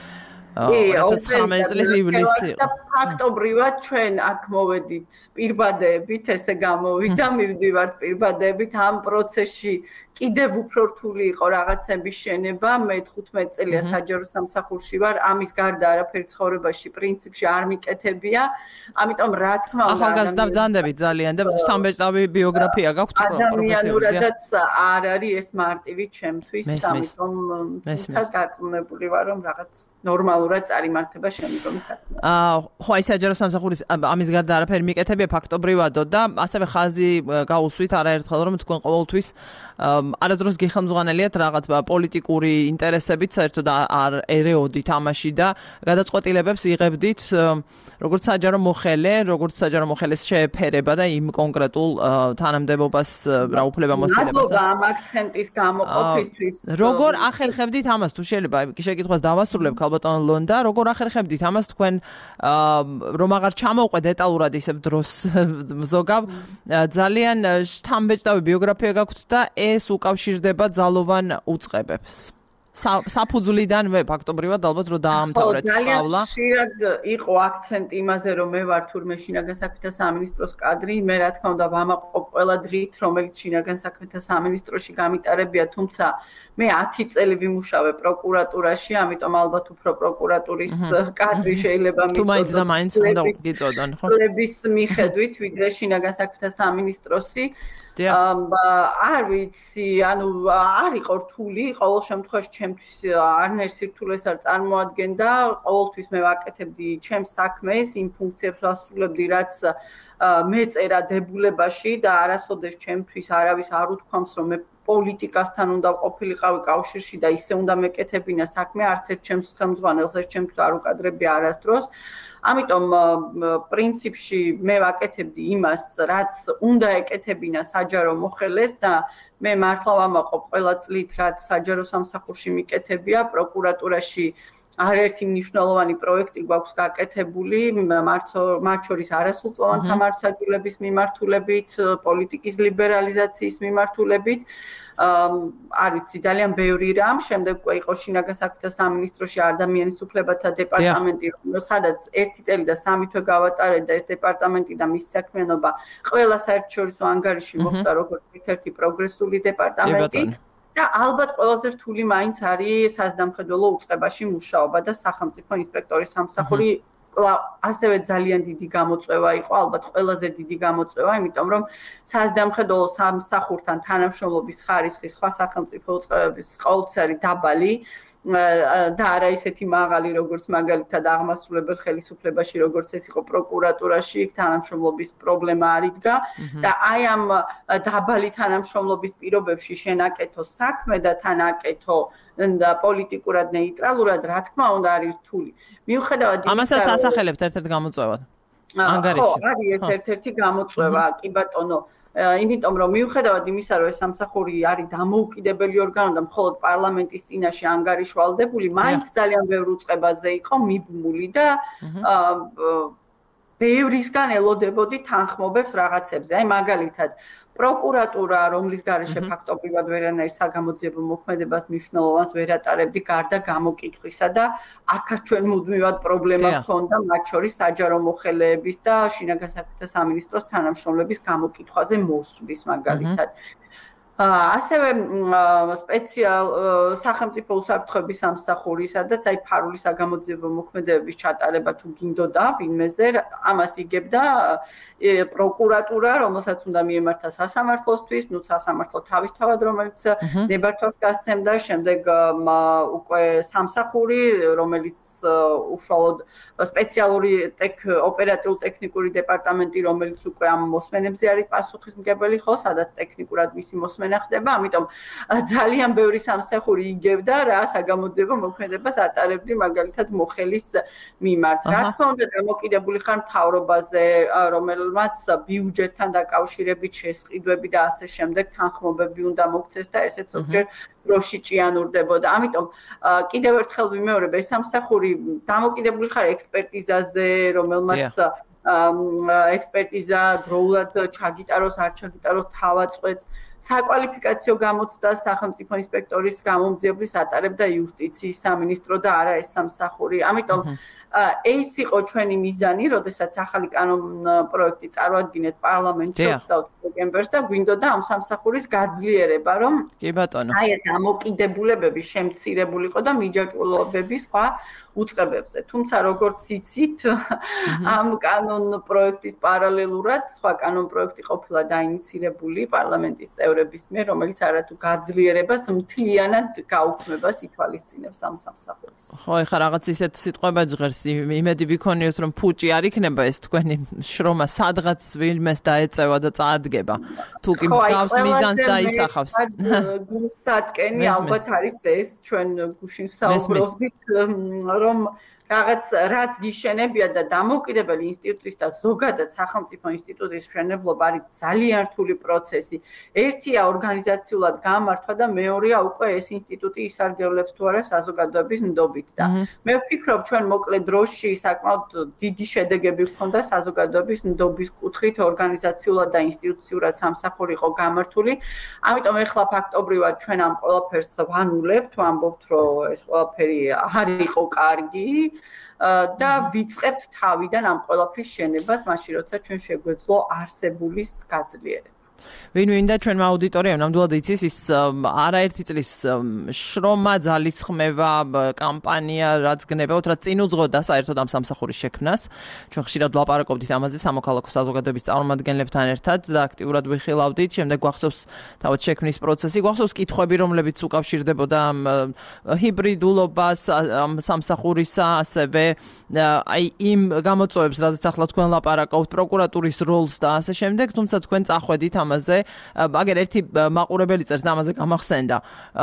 2019 წლის ივლისი და ფაქტობრივად ჩვენ აქ მოვედით პირბადეებით ესე გამოვიდა მივდივართ პირბადეებით ამ პროცესში კიდევ უფრო რთული იყო რაღაცების შენება მე 15 წელია საჯარო სამსახურში ვარ ამის გარდა არაფერი ცხოვრებაში პრინციპში არ მიკეთებია ამიტომ რა თქმა უნდა ახალგაზრდა ბრძანდებით ძალიან და სამბეჭდავი ბიოგრაფია გაქვთ ადამიანურადაც არ არის ეს მარტივი ჩემთვის ამიტომ დარწმუნებული ვარ რომ რაღაც ნორმალურად წარიმართება შემდგომი საქმე. ხო, აი საჯარო სამსახურის ამის გარდა არაფერი მიკეთებია ფაქტობრივადო და ასევე ხაზი გაუსვით არაერთხელ რომ თქვენ ყოველთვის არადროს გეხმძღვანელიათ რაღაც პოლიტიკური ინტერესებით საერთოდ არ ერეოდით ამაში და გადაწყვეტილებებს იღებდით როგორც საჯარო მოხელე, როგორც საჯარო მოხელეს შეეფერება და იმ კონკრეტულ თანამდებობას რა უფლება მოსილებას. მადლობა ამ აქცენტის გამოყოფისთვის. როგორ ახერხებდით ამას თუ შეიძლება შეკითხვას დავასრულებ ქალბატონ ლონდა, როგორ ახერხებდით ამას თქვენ რომ აღარ ჩამოვყვე დეტალურად ისევ დროს ზოგავ ძალიან შთამბეჭდავი ბიოგრაფია გაქვთ და ეს უკავშირდება ძალოვან უწყებებს. საფუძვლიდანვე ფაქტობრივად ალბათ რომ დაამთავრეთ სწავლა. ძალიან ხშირად იყო აქცენტი იმაზე რომ მე ვარ თურმე შინაგან საქმეთა სამინისტროს კადრი, მე რა თქმა უნდა ვამაყობ ყველა დღით, რომელიც შინაგან საქმეთა სამინისტროში გამიტარებია, თუმცა მე 10 წელი ვიმუშავე პროკურატურაში, ამიტომ ალბათ უფრო პროკურატურის კადრი შეიძლება მიწოდოთ. თუ მაინც და მაინც უნდა გიწოდონ, ხო? წლების მიხედვით, ვიდრე შინაგან საქმეთა სამინისტროსი არ ვიცი, ანუ არ იყო რთული, ყოველ შემთხვევაში ჩემთვის არნერ სირთულეს არ წარმოადგენდა, ყოველთვის მე ვაკეთებდი ჩემს საქმეს, იმ ფუნქციებს ვასრულებდი, რაც მეწერა დებულებაში და არასოდეს ჩემთვის არავის არ უთქვამს, რომ მე პოლიტიკასთან უნდა ყოფილიყავი კავშირში და ისე უნდა მეკეთებინა საქმე, არც ერთ ჩემს ხელმძღვანელს ეს ჩემთვის არ უკადრებია არასდროს. ამიტომ პრინციპში მე ვაკეთებდი იმას, რაც უნდა ეკეთებინა საჯარო მოხელეს და მე მართლა ვამაყობ ყველა წლით, რაც საჯარო სამსახურში მიკეთებია, პროკურატურაში არაერთი მნიშვნელოვანი პროექტი გვაქვს გაკეთებული, მათ შორის არასრულწლოვანთა მართლმსაჯულების მიმართულებით, პოლიტიკის ლიბერალიზაციის მიმართულებით. არ ვიცი, ძალიან ბევრი რამ, შემდეგ უკვე იყო შინაგან საქმეთა სამინისტროში ადამიანის უფლებათა დეპარტამენტი, სადაც 1 წელი და 3 თვე გავატარეთ და ეს დეპარტამენტი და მისი საქმიანობა ყველა საერთაშორისო ანგარიში მოხვდა როგორც ერთ-ერთი პროგრესული დეპარტამენტი. და ალბათ ყველაზე რთული მაინც არის საზდამხედველო უწყებაში მუშაობა და სახელმწიფო ინსპექტორის სამსახური ასევე ძალიან დიდი გამოწვევა იყო, ალბათ ყველაზე დიდი გამოწვევა, იმიტომ რომ საზდამხედველო სამსახურთან თანამშრომლობის ხარისხი სხვა სახელმწიფო უწყებების ყოველთვის არის დაბალი და არა ისეთი მაღალი, როგორც მაგალითად აღმასრულებელ ხელისუფლებაში, როგორც ეს იყო პროკურატურაში, იქ თანამშრომლობის პრობლემა არ იდგა და აი ამ დაბალი თანამშრომლობის პირობებში შენაკეთო საქმე და თან აკეთო და პოლიტიკურად ნეიტრალურად, რა თქმა უნდა, არის რთული. მიუხედავად იმისა, ამასაც ასახელებთ ერთ-ერთ გამოწვევად. ანგარიში. ხო, არის ეს ერთ-ერთი გამოწვევა, კი ბატონო. იმიტომ რომ მიუხედავად იმისა, რომ ეს სამსახური არის დამოუკიდებელი ორგანო და მხოლოდ პარლამენტის წინაშე ანგარიშვალდებული, მაინც ძალიან ბევრ უწყებაზე იყო მიბმული და ბევრისგან ელოდებოდი თანხმობებს რაღაცებზე. აი მაგალითად, პროკურატურა, რომლის გარეშე ფაქტობრივად ვერანაირ საგამოძიებო მოქმედებას მნიშვნელოვანს ვერ ატარებდი გარდა გამოკითხვისა და აქაც ჩვენ მუდმივად პრობლემა ჰქონდა მათ შორის საჯარო მოხელეების და შინაგან საქმეთა სამინისტროს თანამშრომლების გამოკითხვაზე მოსვლის მაგალითად. ასევე სახელმწიფო უსაფრთხოების სამსახური, სადაც აი ფარული საგამოძიებო მოქმედებების ჩატარება თუ გინდოდა ვინმეზე, ამას იგებდა პროკურატურა, რომელსაც უნდა მიემართა სასამართლოსთვის, ნუ სასამართლო თავისთავად, რომელიც ნებართვას გასცემდა, შემდეგ უკვე სამსახური, რომელიც უშუალოდ სპეციალური ოპერატიულ-ტექნიკური დეპარტამენტი, რომელიც უკვე ამ მოსმენებზე არის პასუხისმგებელი, ხო, სადაც ტექნიკურად მისი მოსმენა ხდება, ამიტომ ძალიან ბევრი სამსახური იგებდა რა საგამოძიებო მოქმედებას ატარებდი მაგალითად მოხელის მიმართ. რა თქმა უნდა, დამოკიდებული ხარ მთავრობაზე, რომელმაც ბიუჯეტთან დაკავშირებით შესყიდვები და ასე შემდეგ თანხმობები უნდა მოგცეს და ესეც ზოგჯერ დროში ჭიანურდებოდა. ამიტომ კიდევ ერთხელ ვიმეორებ, ეს სამსახური დამოკიდებული ხარ ექსპერტიზაზე, რომელმაც ექსპერტიზა დროულად ჩაგიტაროს, არ ჩაგიტაროს თავაწყვეტს, საკვალიფიკაციო გამოცდას სახელმწიფო ინსპექტორის გამომძიებლის ატარებდა იუსტიციის სამინისტრო და არა ეს სამსახური. ამიტომ ეს იყო ჩვენი მიზანი, როდესაც ახალი კანონ პროექტი წარვადგინეთ პარლამენტში 22 დეკემბერს და გვინდოდა ამ სამსახურის გაძლიერება, რომ კი ბატონო. აი ეს ამოკიდებულებები შემცირებულიყო და მიჯაჭვულობები სხვა უწყებებზე. თუმცა როგორც იცით, ამ კანონ პროექტის პარალელურად სხვა კანონ პროექტი ყოფილა დაინიცირებული პარლამენტის წევრების მიერ, რომელიც არათუ გაძლიერებას მთლიანად გაუქმებას ითვალისწინებს ამ სამსახურს. ხო, ეხლა რაღაც ისეთ სიტყვებად ჟღერს, იმედი ვიქონიოთ, რომ ფუჭი არ იქნება ეს თქვენი შრომა, სადღაც ვინმეს დაეწევა და წაადგება. თუ კი მსგავს მიზანს დაისახავს. გულსატკენი ალბათ არის ეს ჩვენ გუშინ საუბრობდით, რომ რაც გიშენებია და დამოუკიდებელი ინსტიტუტის და ზოგადად სახელმწიფო ინსტიტუტის მშენებლობა არის ძალიან რთული პროცესი. ერთია ორგანიზაციულად გამართვა და მეორეა უკვე ეს ინსტიტუტი ისარგებლებს თუ არა საზოგადოების ნდობით და მე ვფიქრობ ჩვენ მოკლე დროში საკმაოდ დიდი შედეგები ჰქონდა საზოგადოების ნდობის კუთხით ორგანიზაციულად და ინსტიტუციურად სამსახური იყო გამართული. ამიტომ ეხლა ფაქტობრივად ჩვენ ამ ყველაფერს ვანულებთ, ვამბობთ, რომ ეს ყველაფერი არ იყო კარგი. და ვიწყებთ თავიდან ამ ყველაფრის შენებას, მაშინ როცა ჩვენ შეგვეძლო არსებულის გაძლიერება. ვინ-ვინდა ჩვენმა აუდიტორიამ ნამდვილად იცის ის არაერთი წლის შრომა, ძალისხმევა, კამპანია, რაც გნებავთ, რაც წინ უძღოდა საერთოდ ამ სამსახურის შექმნას. ჩვენ ხშირად ვლაპარაკობდით ამაზე სამოქალაქო საზოგადოების წარმომადგენლებთან ერთად და აქტიურად ვიხილავდით. შემდეგ გვახსოვს თავად შექმნის პროცესი, გვახსოვს კითხვები, რომლებიც უკავშირდებოდა ამ ჰიბრიდულობას, ამ სამსახურისა, ასევე აი იმ გამოწვევებს, რაზეც ახლა თქვენ ლაპარაკობთ, პროკურატურის როლს და ასე შემდეგ, თუმცა თქვენ წახვედით ამაზე, აგერ ერთი მაყურებელი წერს და ამაზე გამახსენდა,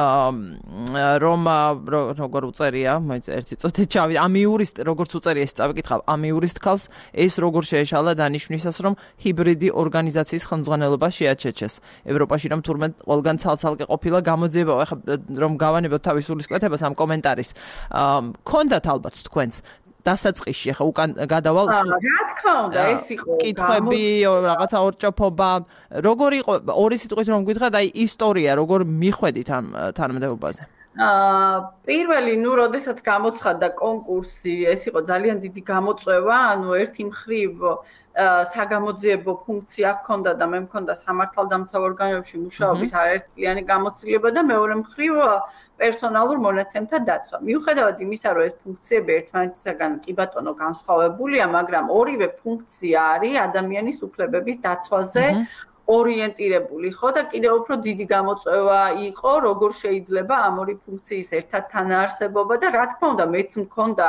რომ როგორ უწერია, ერთი წუთი ჩავი, ამ იურისტ როგორც უწერია ეს წავიკითხავ, ამ იურისტ ქალს ეს როგორ შეეშალა დანიშვნისას, რომ ჰიბრიდი ორგანიზაციის ხელმძღვანელობა შეაჩეჩეს. ევროპაში რომ თურმე ყველგან ცალ-ცალკე ყოფილა გამოძიება, ახლა რომ გავანებოთ თავის სულისკვეთებას ამ კომენტარის. ქონდათ ალბათ თქვენს დასაწყისში, ახლა უკან გადავალ. რა თქმა უნდა, ეს იყო კითხვები, რაღაცა ორჭოფობა, როგორ იყო ორი სიტყვით რომ გითხრათ, აი ისტორია, როგორ მიხვედით ამ თანამდებობაზე? პირველი, როდესაც გამოცხადდა კონკურსი, ეს იყო ძალიან დიდი გამოწვევა, ერთი მხრივ საგამოძიებო ფუნქცია ჰქონდა და მე მქონდა სამართალდამცავ ორგანოებში მუშაობის არაერთწლიანი გამოცდილება და მეორე მხრივ პერსონალურ მონაცემთა დაცვა. მიუხედავად იმისა, რომ ეს ფუნქციები ერთმანეთისაგან კი ბატონო განსხვავებულია, მაგრამ ორივე ფუნქცია არის ადამიანის უფლებების დაცვაზე ორიენტირებული, ხო და კიდევ უფრო დიდი გამოწვევა იყო, როგორ შეიძლება ამ ორი ფუნქციის ერთად თანაარსებობა და რა თქმა უნდა, მეც მქონდა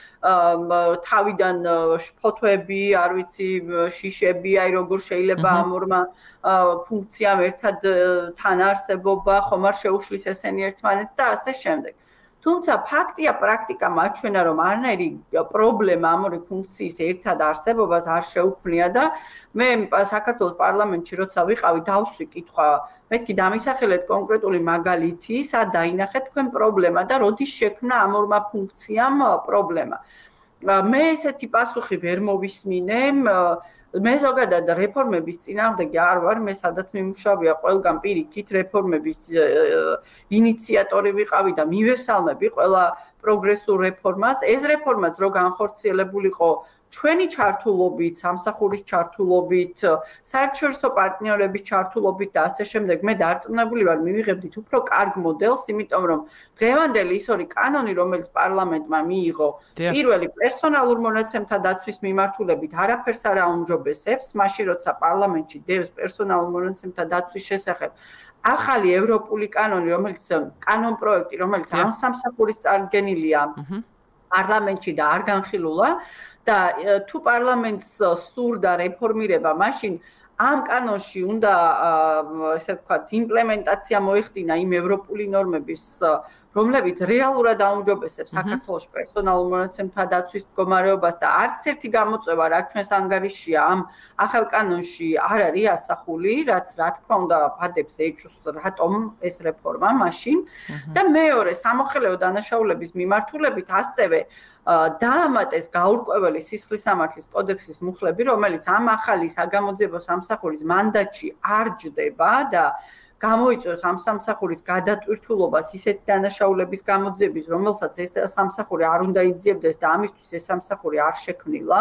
თავიდან ფოთოები, არ ვიცი, შიშები, აი როგორ შეიძლება ამ ორმა ფუნქციამ ერთად თანაარსებობა, ხომ არ შეუშლის ესენი ერთმანეთს და ასე შემდეგ. თუმცა ფაქტია, პრაქტიკა მაჩვენა, რომ არანაირი პრობლემა ამ ორი ფუნქციის ერთად არსებობას არ შეუქმნია და მე საქართველოს პარლამენტში როცა ვიყავი, დავსვი კითხვა, მეთქი დამისახელეთ კონკრეტული მაგალითი, სად დაინახეთ თქვენ პრობლემა და როდის შექმნა ამ ორმა ფუნქციამ პრობლემა. მე ესეთი პასუხი ვერ მოვისმინე, მე ზოგადად რეფორმების წინააღმდეგი არ ვარ, მე სადაც მიმუშავია ყველგან პირიქით რეფორმების ინიციატორი ვიყავი და მივესალმები ყველა პროგრესულ რეფორმას. ეს რეფორმაც რო განხორციელებულიყო ჩვენი ჩართულობით, სამსახურის ჩართულობით, საერთაშორისო პარტნიორების ჩართულობით და ასე შემდეგ მე დარწმუნებული ვარ, მივიღებდით უფრო კარგ მოდელს, იმიტომ რომ დღევანდელი ის ორი კანონი, რომელიც პარლამენტმა მიიღო, პირველი პერსონალურ მონაცემთა დაცვის მიმართულებით არაფერს არ აუმჯობესებს, მაშინ როცა პარლამენტში დევს პერსონალურ მონაცემთა დაცვის შესახებ ახალი ევროპული კანონი, კანონპროექტი, რომელიც ამ სამსახურის წარდგენილია პარლამენტში და არ განხილულა და თუ პარლამენტს სურდა რეფორმირება, მაშინ ამ კანონში უნდა ესე ვთქვათ იმპლემენტაცია მოეხდინა იმ ევროპული ნორმების, რომლებიც რეალურად აუმჯობესებს საქართველოს პერსონალურ მონაცემთა დაცვის მდგომარეობას და არც ერთი გამოწვევა, რაც ჩვენს ანგარიშია ამ ახალ კანონში არ არის ასახული, რაც რა თქმა უნდა ვადებს ეჭვს რატომ ეს რეფორმა მაშინ და მეორე სამოხელეო დანაშაულების მიმართულებით ასევე დაამატეს გაურკვეველი სისხლისამართლის კოდექსის მუხლები, რომელიც ამ ახალი საგამოძიებო სამსახურის მანდატში არ ჯდება და გამოიწვევს ამ სამსახურის გადატვირთულობას ისეთი დანაშაულების გამოძიების, რომელსაც ეს სამსახური არ უნდა იძიებდეს და ამისთვის ეს სამსახური არ შექმნილა,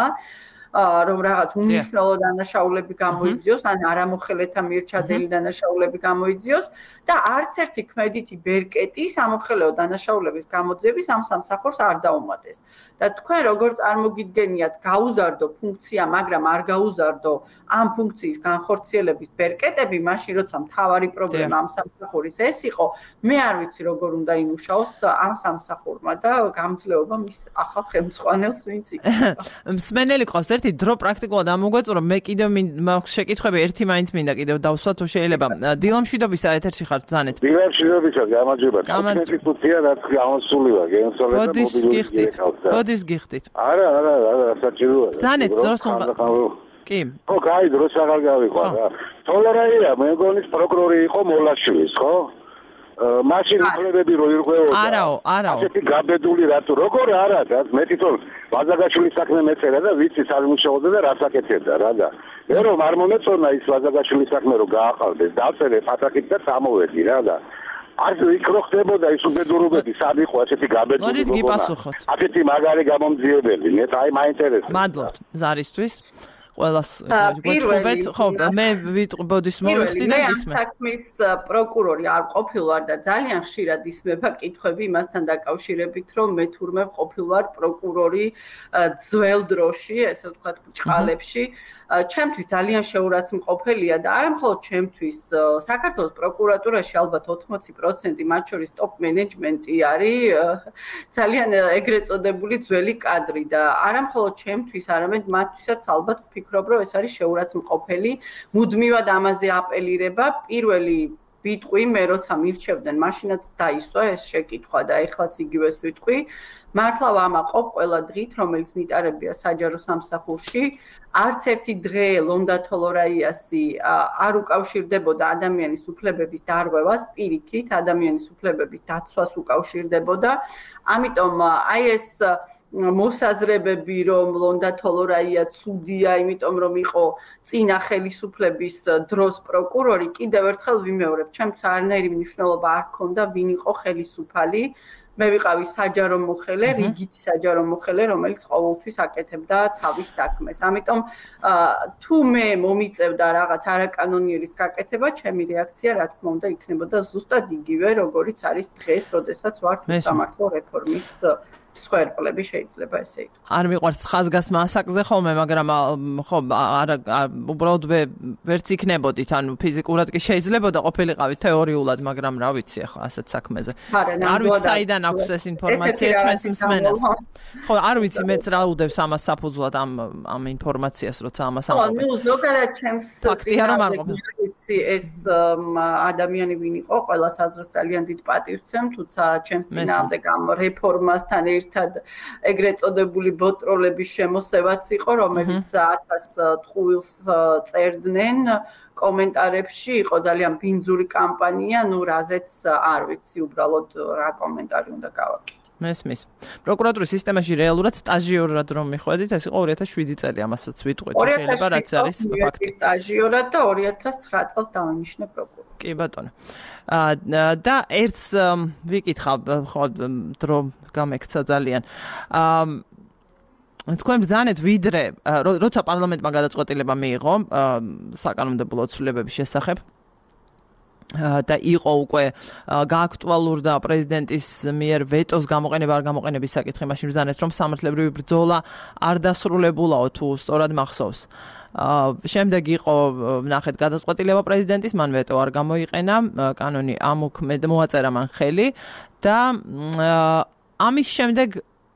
რომ რაღაც უნიშნელო დანაშაულები გამოიძიოს, ან არამოხელეთა მიერ ჩადენილი დანაშაულები გამოიძიოს და არც ერთი ქმედითი ბერკეტი სამოხელეო დანაშაულების გამოძიების ამ სამსახურს არ დაუმატეს. და თქვენ როგორ წარმოგიდგენიათ გაუზარდო ფუნქცია, მაგრამ არ გაუზარდო ამ ფუნქციის განხორციელების ბერკეტები, მაშინ როცა მთავარი პრობლემა ამ სამსახურის ეს იყო, მე არ ვიცი როგორ უნდა იმუშაოს ამ სამსახურმა და გამძლეობა მის ახალ ხელმძღვანელს ვინც იქნება. მსმენელი ყავს ერთი დრო პრაქტიკულად ამოგვეწურო, მე კიდევ მაქვს შეკითხვები, ერთი მაინც მინდა კიდევ დავსვათ თუ შეიძლება. დილამშვიდობისა ეთერში ხართ ბრძანეთ. დილამშვიდობისა, გამარჯობა. კონსტიტუცია რაც გამოსული ვარ, გენსოლე და მობილური ოდის გიხდით. არა, საჭიროა. ბრძანეთ დროს უნდა. კი. ხო, კაი, დროს აღარ გავიყვა რა. თოლერაია, მეგონის პროკურორი იყო მოლაშვილის, ხო? მაშინ უფლებები რო ირღვეოდა. არაო. ასეთი გაბედული რატო? როგორ არა, რა, მე თვითონ ვაზაგაშვილის საქმე მეწერა და ვიცი სამუშაოზე და რას აკეთებდა რა და მე რომ არ მომეწონა ის ვაზაგაშვილის საქმე რო გააყავდეს, დავწერე პატაკით და წამოვედი რა და არ იქ რო ხდებოდა ის უბედურობები, სად იყო ასეთი გაბედული. მოდით გიპასუხოთ. ასეთი მაგარი გამომძიებელი, მე აი მაინტერესებს. მადლობთ ზარისთვის. ყველას გვეწყობეთ, ხო, მე ბოდის მოვიხდი და ისმე. მე საქმის პროკურორი არ ყოფილვარ და ძალიან ხშირად ისმება კითხვები იმასთან დაკავშირებით, რომ მე თურმე ყოფილვარ პროკურორი ძველ დროში, ესე ვთქვათ, ბჭყალებში. ჩემთვის ძალიან შეურაცხმყოფელია და არა მხოლოდ ჩემთვის, საქართველოს პროკურატურაში ალბათ 80% მათ შორის ტოპ მენეჯმენტი არის ძალიან ეგრეთ წოდებული ძველი კადრი და არა მხოლოდ ჩემთვის, არამედ მათთვისაც ალბათ ვფიქრობ, რომ ეს არის შეურაცხმყოფელი, მუდმივად ამაზე აპელირება, პირველი ვიტყვი, მე როცა მირჩევდნენ, მაშინაც დაისვა ეს შეკითხვა და ეხლაც იგივეს ვიტყვი. მართლა ვამაყობ ყველა დღით, რომელიც მიტარებია საჯარო სამსახურში, არც ერთი დღე ლონდა თოლორაიასი არ უკავშირდებოდა ადამიანის უფლებების დარღვევას, პირიქით ადამიანის უფლებების დაცვას უკავშირდებოდა. ამიტომ აი ეს მოსაზრებები, რომ ლონდა თოლორაია ცუდია, იმიტომ რომ იყო წინა ხელისუფლების დროს პროკურორი, კიდევ ერთხელ ვიმეორებ, ჩემს არანაირი მნიშვნელობა არ ჰქონდა, ვინ იყო ხელისუფალი. მე ვიყავი საჯარო მოხელე, რიგითი საჯარო მოხელე, რომელიც ყოველთვის აკეთებდა თავის საქმეს. ამიტომ თუ მე მომიწევდა რაღაც არაკანონიერის გაკეთება, ჩემი რეაქცია, რა თქმა უნდა, იქნებოდა ზუსტად იგივე, როგორიც არის დღეს, როდესაც ვარ სამართლო რეფორმის სვერპლები შეიძლება ესე ითქვას. არ მიყვარს ხაზგასმა ასაკზე ხოლმე, მაგრამ ხო, არა უბრალოდ ვერც იქნებოდით, ანუ ფიზიკურად კი შეიძლებოდა ყოფილიყავით თეორიულად, მაგრამ რა ვიცი ახლა ასეთ საქმეზე. არ ვიცი საიდან აქვს ეს ინფორმაცია ჩვენს მსმენელს. ხო, არ ვიცი მეც რა უდევს ამას საფუძვლად ამ ინფორმაციას, როცა ამას ამბობ. ხო, ნუ ზოგადად ჩემს ვიცი ეს ადამიანი ვინ იყო, ყველას აზრს ძალიან დიდ პატივს ვცემ, თუმცა ჩემს წინააღმდეგ ამ რეფორმასთან ერთად ეგრეთ წოდებული ბოტროლების შემოსევაც იყო, რომელიც 1000 ტყუილს წერდნენ კომენტარებში, იყო ძალიან ბინძური კამპანია, ნუ რაზეც არ ვიცი უბრალოდ რა კომენტარი უნდა გავაკეთო. მესმის. პროკურატურის სისტემაში რეალურად სტაჟიორად რომ მიხვედით, ეს იყო 2007 წელი, ამასაც ვიტყვით, შეიძლება რაც არის ფაქტი. სტაჟიორად და 2009 წელს დავინიშნე პროკურორი. კი ბატონო. და ერთს ვიკითხავ, ხო, დრო გამექცა ძალიან. თქვენ ბრძანეთ ვიდრე როცა პარლამენტმა გადაწყვეტილება მიიღო საკანონმდებლო ცვლილებების შესახებ და იყო უკვე გააქტუალურდა პრეზიდენტის მიერ ვეტოს გამოყენება არ გამოყენების საკითხი, მაშინ ბრძანეთ რომ სამართლებრივი ბრძოლა არ დასრულებულაო თუ სწორად მახსოვს. შემდეგ იყო ნახეთ გადაწყვეტილება პრეზიდენტის, მან ვეტო არ გამოიყენა, კანონი მოაწერა მან ხელი და ამის შემდეგ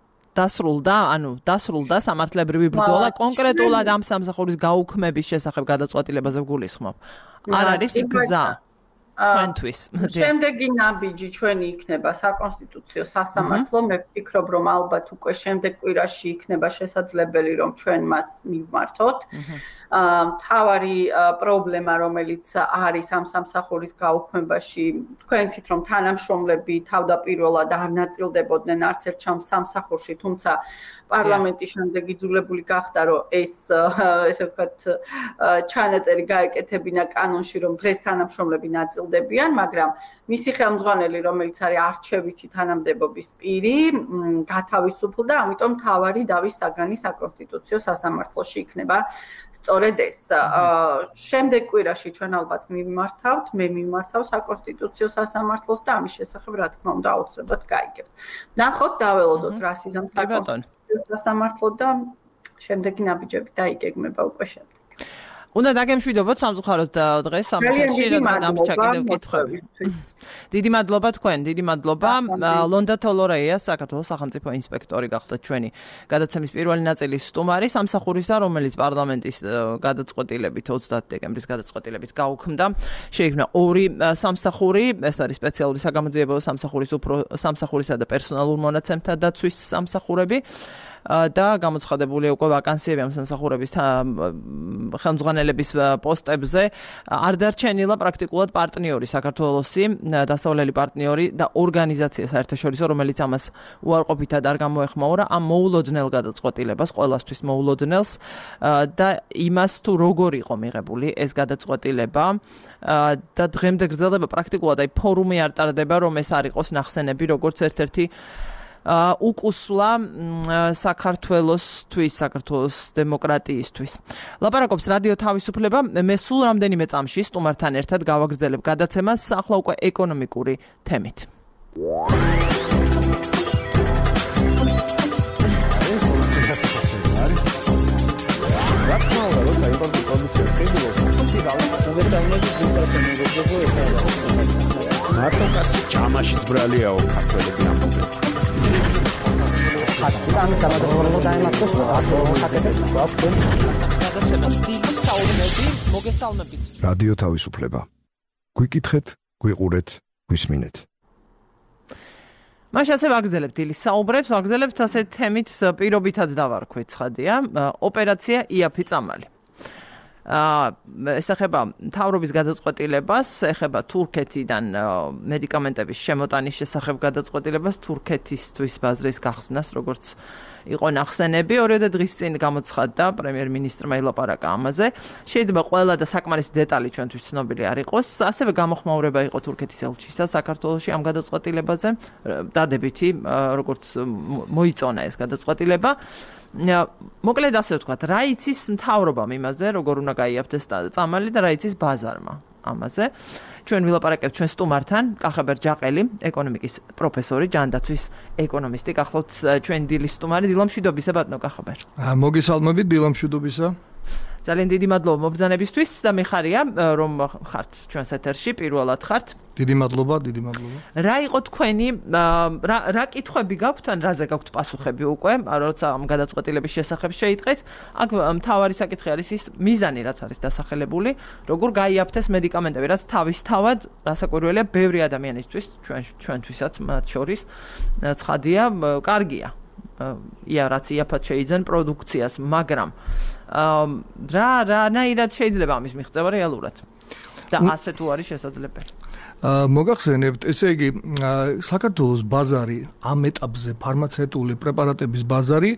დასრულდა სამართლებრივი ბრძოლა კონკრეტულად ამ სამსახურის გაუქმების შესახებ გადაწყვეტილებაზე გულისხმობ. არ არის გზა თქვენთვის. შემდეგი ნაბიჯი ჩვენი იქნება საკონსტიტუციო სასამართლო. მე ვფიქრობ, რომ ალბათ უკვე შემდეგ კვირაში იქნება შესაძლებელი, რომ ჩვენ მას მივმართოთ. მთავარი პრობლემა, რომელიც არის ამ სამსახურის გაუქმებაში, თქვენ იცით, რომ თანამშრომლები თავდაპირველად არ ნაწილდებოდნენ არც ერთ სამსახურში, თუმცა პარლამენტი შემდეგ იძულებული გახდა, რომ ესე ვთქვათ, ჩანაწერი გაეკეთებინა კანონში, რომ დღეს თანამშრომლები ნაწილდებიან, მაგრამ მისი ხელმძღვანელი, რომელიც არის არჩევითი თანამდებობის პირი, გათავისუფლდა, ამიტომ მთავარი დავის საგანი საკონსტიტუციო სასამართლოში იქნება სწორედ ეს. შემდეგ კვირაში ჩვენ ალბათ მივმართავთ, მე მივმართავ საკონსტიტუციო სასამართლოს და ამის შესახებ რა თქმა უნდა აუცილებლად გაიგებთ. ნახოთ, დაველოდოთ რა სიზამს საკონსტიტუციო სასამართლო და შემდეგი ნაბიჯები დაიგეგმება უკვე შემდეგ. უნდა დაგემშვიდობოთ სამწუხაროდ დღეს სამხერში დამრჩა კიდევ კითხვები. დიდი მადლობა თქვენ, დიდი მადლობა. ლონდა თოლორეია, საქართველოს სახელმწიფო ინსპექტორი გახდა ჩვენი გადაცემის პირველი ნაწილის სტუმარი სამსახურისა, რომელიც პარლამენტის გადაწყვეტილებით 30 დეკემბრის გადაწყვეტილებით გაუქმდა. შეიქმნა ორი სამსახური, ეს არის სპეციალური საგამოძიებო სამსახურისა და პერსონალურ მონაცემთა დაცვის სამსახურები. და გამოცხადებულია უკვე ვაკანსიები ამ სამსახურების ხელმძღვანელების პოსტებზე. არ დარჩენილა პრაქტიკულად პარტნიორი საქართველოსი, დასავლელი პარტნიორი და ორგანიზაცია საერთაშორისო, რომელიც ამას უარყოფითად არ გამოეხმაურა ამ მოულოდნელ გადაწყვეტილებას, ყველასთვის მოულოდნელს და იმას თუ როგორ იყო მიღებული ეს გადაწყვეტილება და დღემდე გრძელდება პრაქტიკულად აი ფორუმი არ ტარდება, რომ ეს არ იყოს ნახსენები როგორც ერთ-ერთი უკუსლა საქართველოსთვის, საქართველოს დემოკრატიისთვის. ლაპარაკობს რადიო თავისუფლება. მე სულ რამდენიმე წამში სტუმართან ერთად გავაგრძელებ გადაცემას ახლა უკვე ეკონომიკური თემით. მარტო კაცი ჯამაშიც ბრალიაო ქართველები ამბობენ. რადიო თავისუფლება. გვიკითხეთ, გვიყურეთ, გვისმინეთ. მაშ ასე ვაგრძელებთ დილის საუბრებს, ვაგრძელებთ ასეთ თემით პირობითად დავარქვით ცხადია, ოპერაცია იაფი წამალი. ეს ეხება მთავრობის გადაწყვეტილებას, ეხება თურქეთიდან მედიკამენტების შემოტანის შესახებ გადაწყვეტილებას, თურქეთისთვის ბაზრის გახსნას, როგორც იყო ნახსენები. 2 დღის წინ გამოცხადდა პრემიერ-მინისტრმა ილაპარაკა ამაზე. შეიძლება ყველა და საკმარისი დეტალი ჩვენთვის ცნობილი არ იყოს. ასევე გამოხმაურება იყო თურქეთის ელჩისა საქართველოში ამ გადაწყვეტილებაზე, დადებითი, როგორც მოიწონა ეს გადაწყვეტილება. მოკლედ ასე ვთქვათ, რა იცის მთავრობამ იმაზე, როგორ უნდა გაიაფთეს წამალი და რა იცის ბაზარმა ამაზე. ჩვენ ვილაპარაკებთ ჩვენ სტუმართან, კახაბერ ჯაყელი, ეკონომიკის პროფესორი, ჯანდაცვის ეკონომისტი, გახლავთ ჩვენ დილის სტუმარი, დილამშვიდობისა ბატონო კახაბერ. მოგესალმებით, დილამშვიდობისა. ძალიან დიდი მადლობა მობრძანებისთვის და მიხარია რომ ხართ ჩვენს ეთერში, პირველად ხართ. დიდი მადლობა, დიდი მადლობა. რა იყო თქვენი რა კითხვები გაქვთ ან რაზე გაქვთ პასუხები უკვე, როცა ამ გადაწყვეტილების შესახებ შეიტყეთ? აქ მთავარი საკითხი არის ის მიზანი, რაც არის დასახელებული, როგორ გაიაფთეს მედიკამენტები, რაც თავისთავად რასაკვირველია ბევრი ადამიანისთვის, ჩვენთვისაც მათ შორის ცხადია, კარგია. რაც იაფად შეიძენ პროდუქციას, მაგრამ რანაირად შეიძლება ამის მიღწევა რეალურად და ასე თუ არის შესაძლებელი? მოგახსენებთ, ესე იგი, საქართველოს ბაზარი ამ ეტაპზე ფარმაცევტული პრეპარატების ბაზარი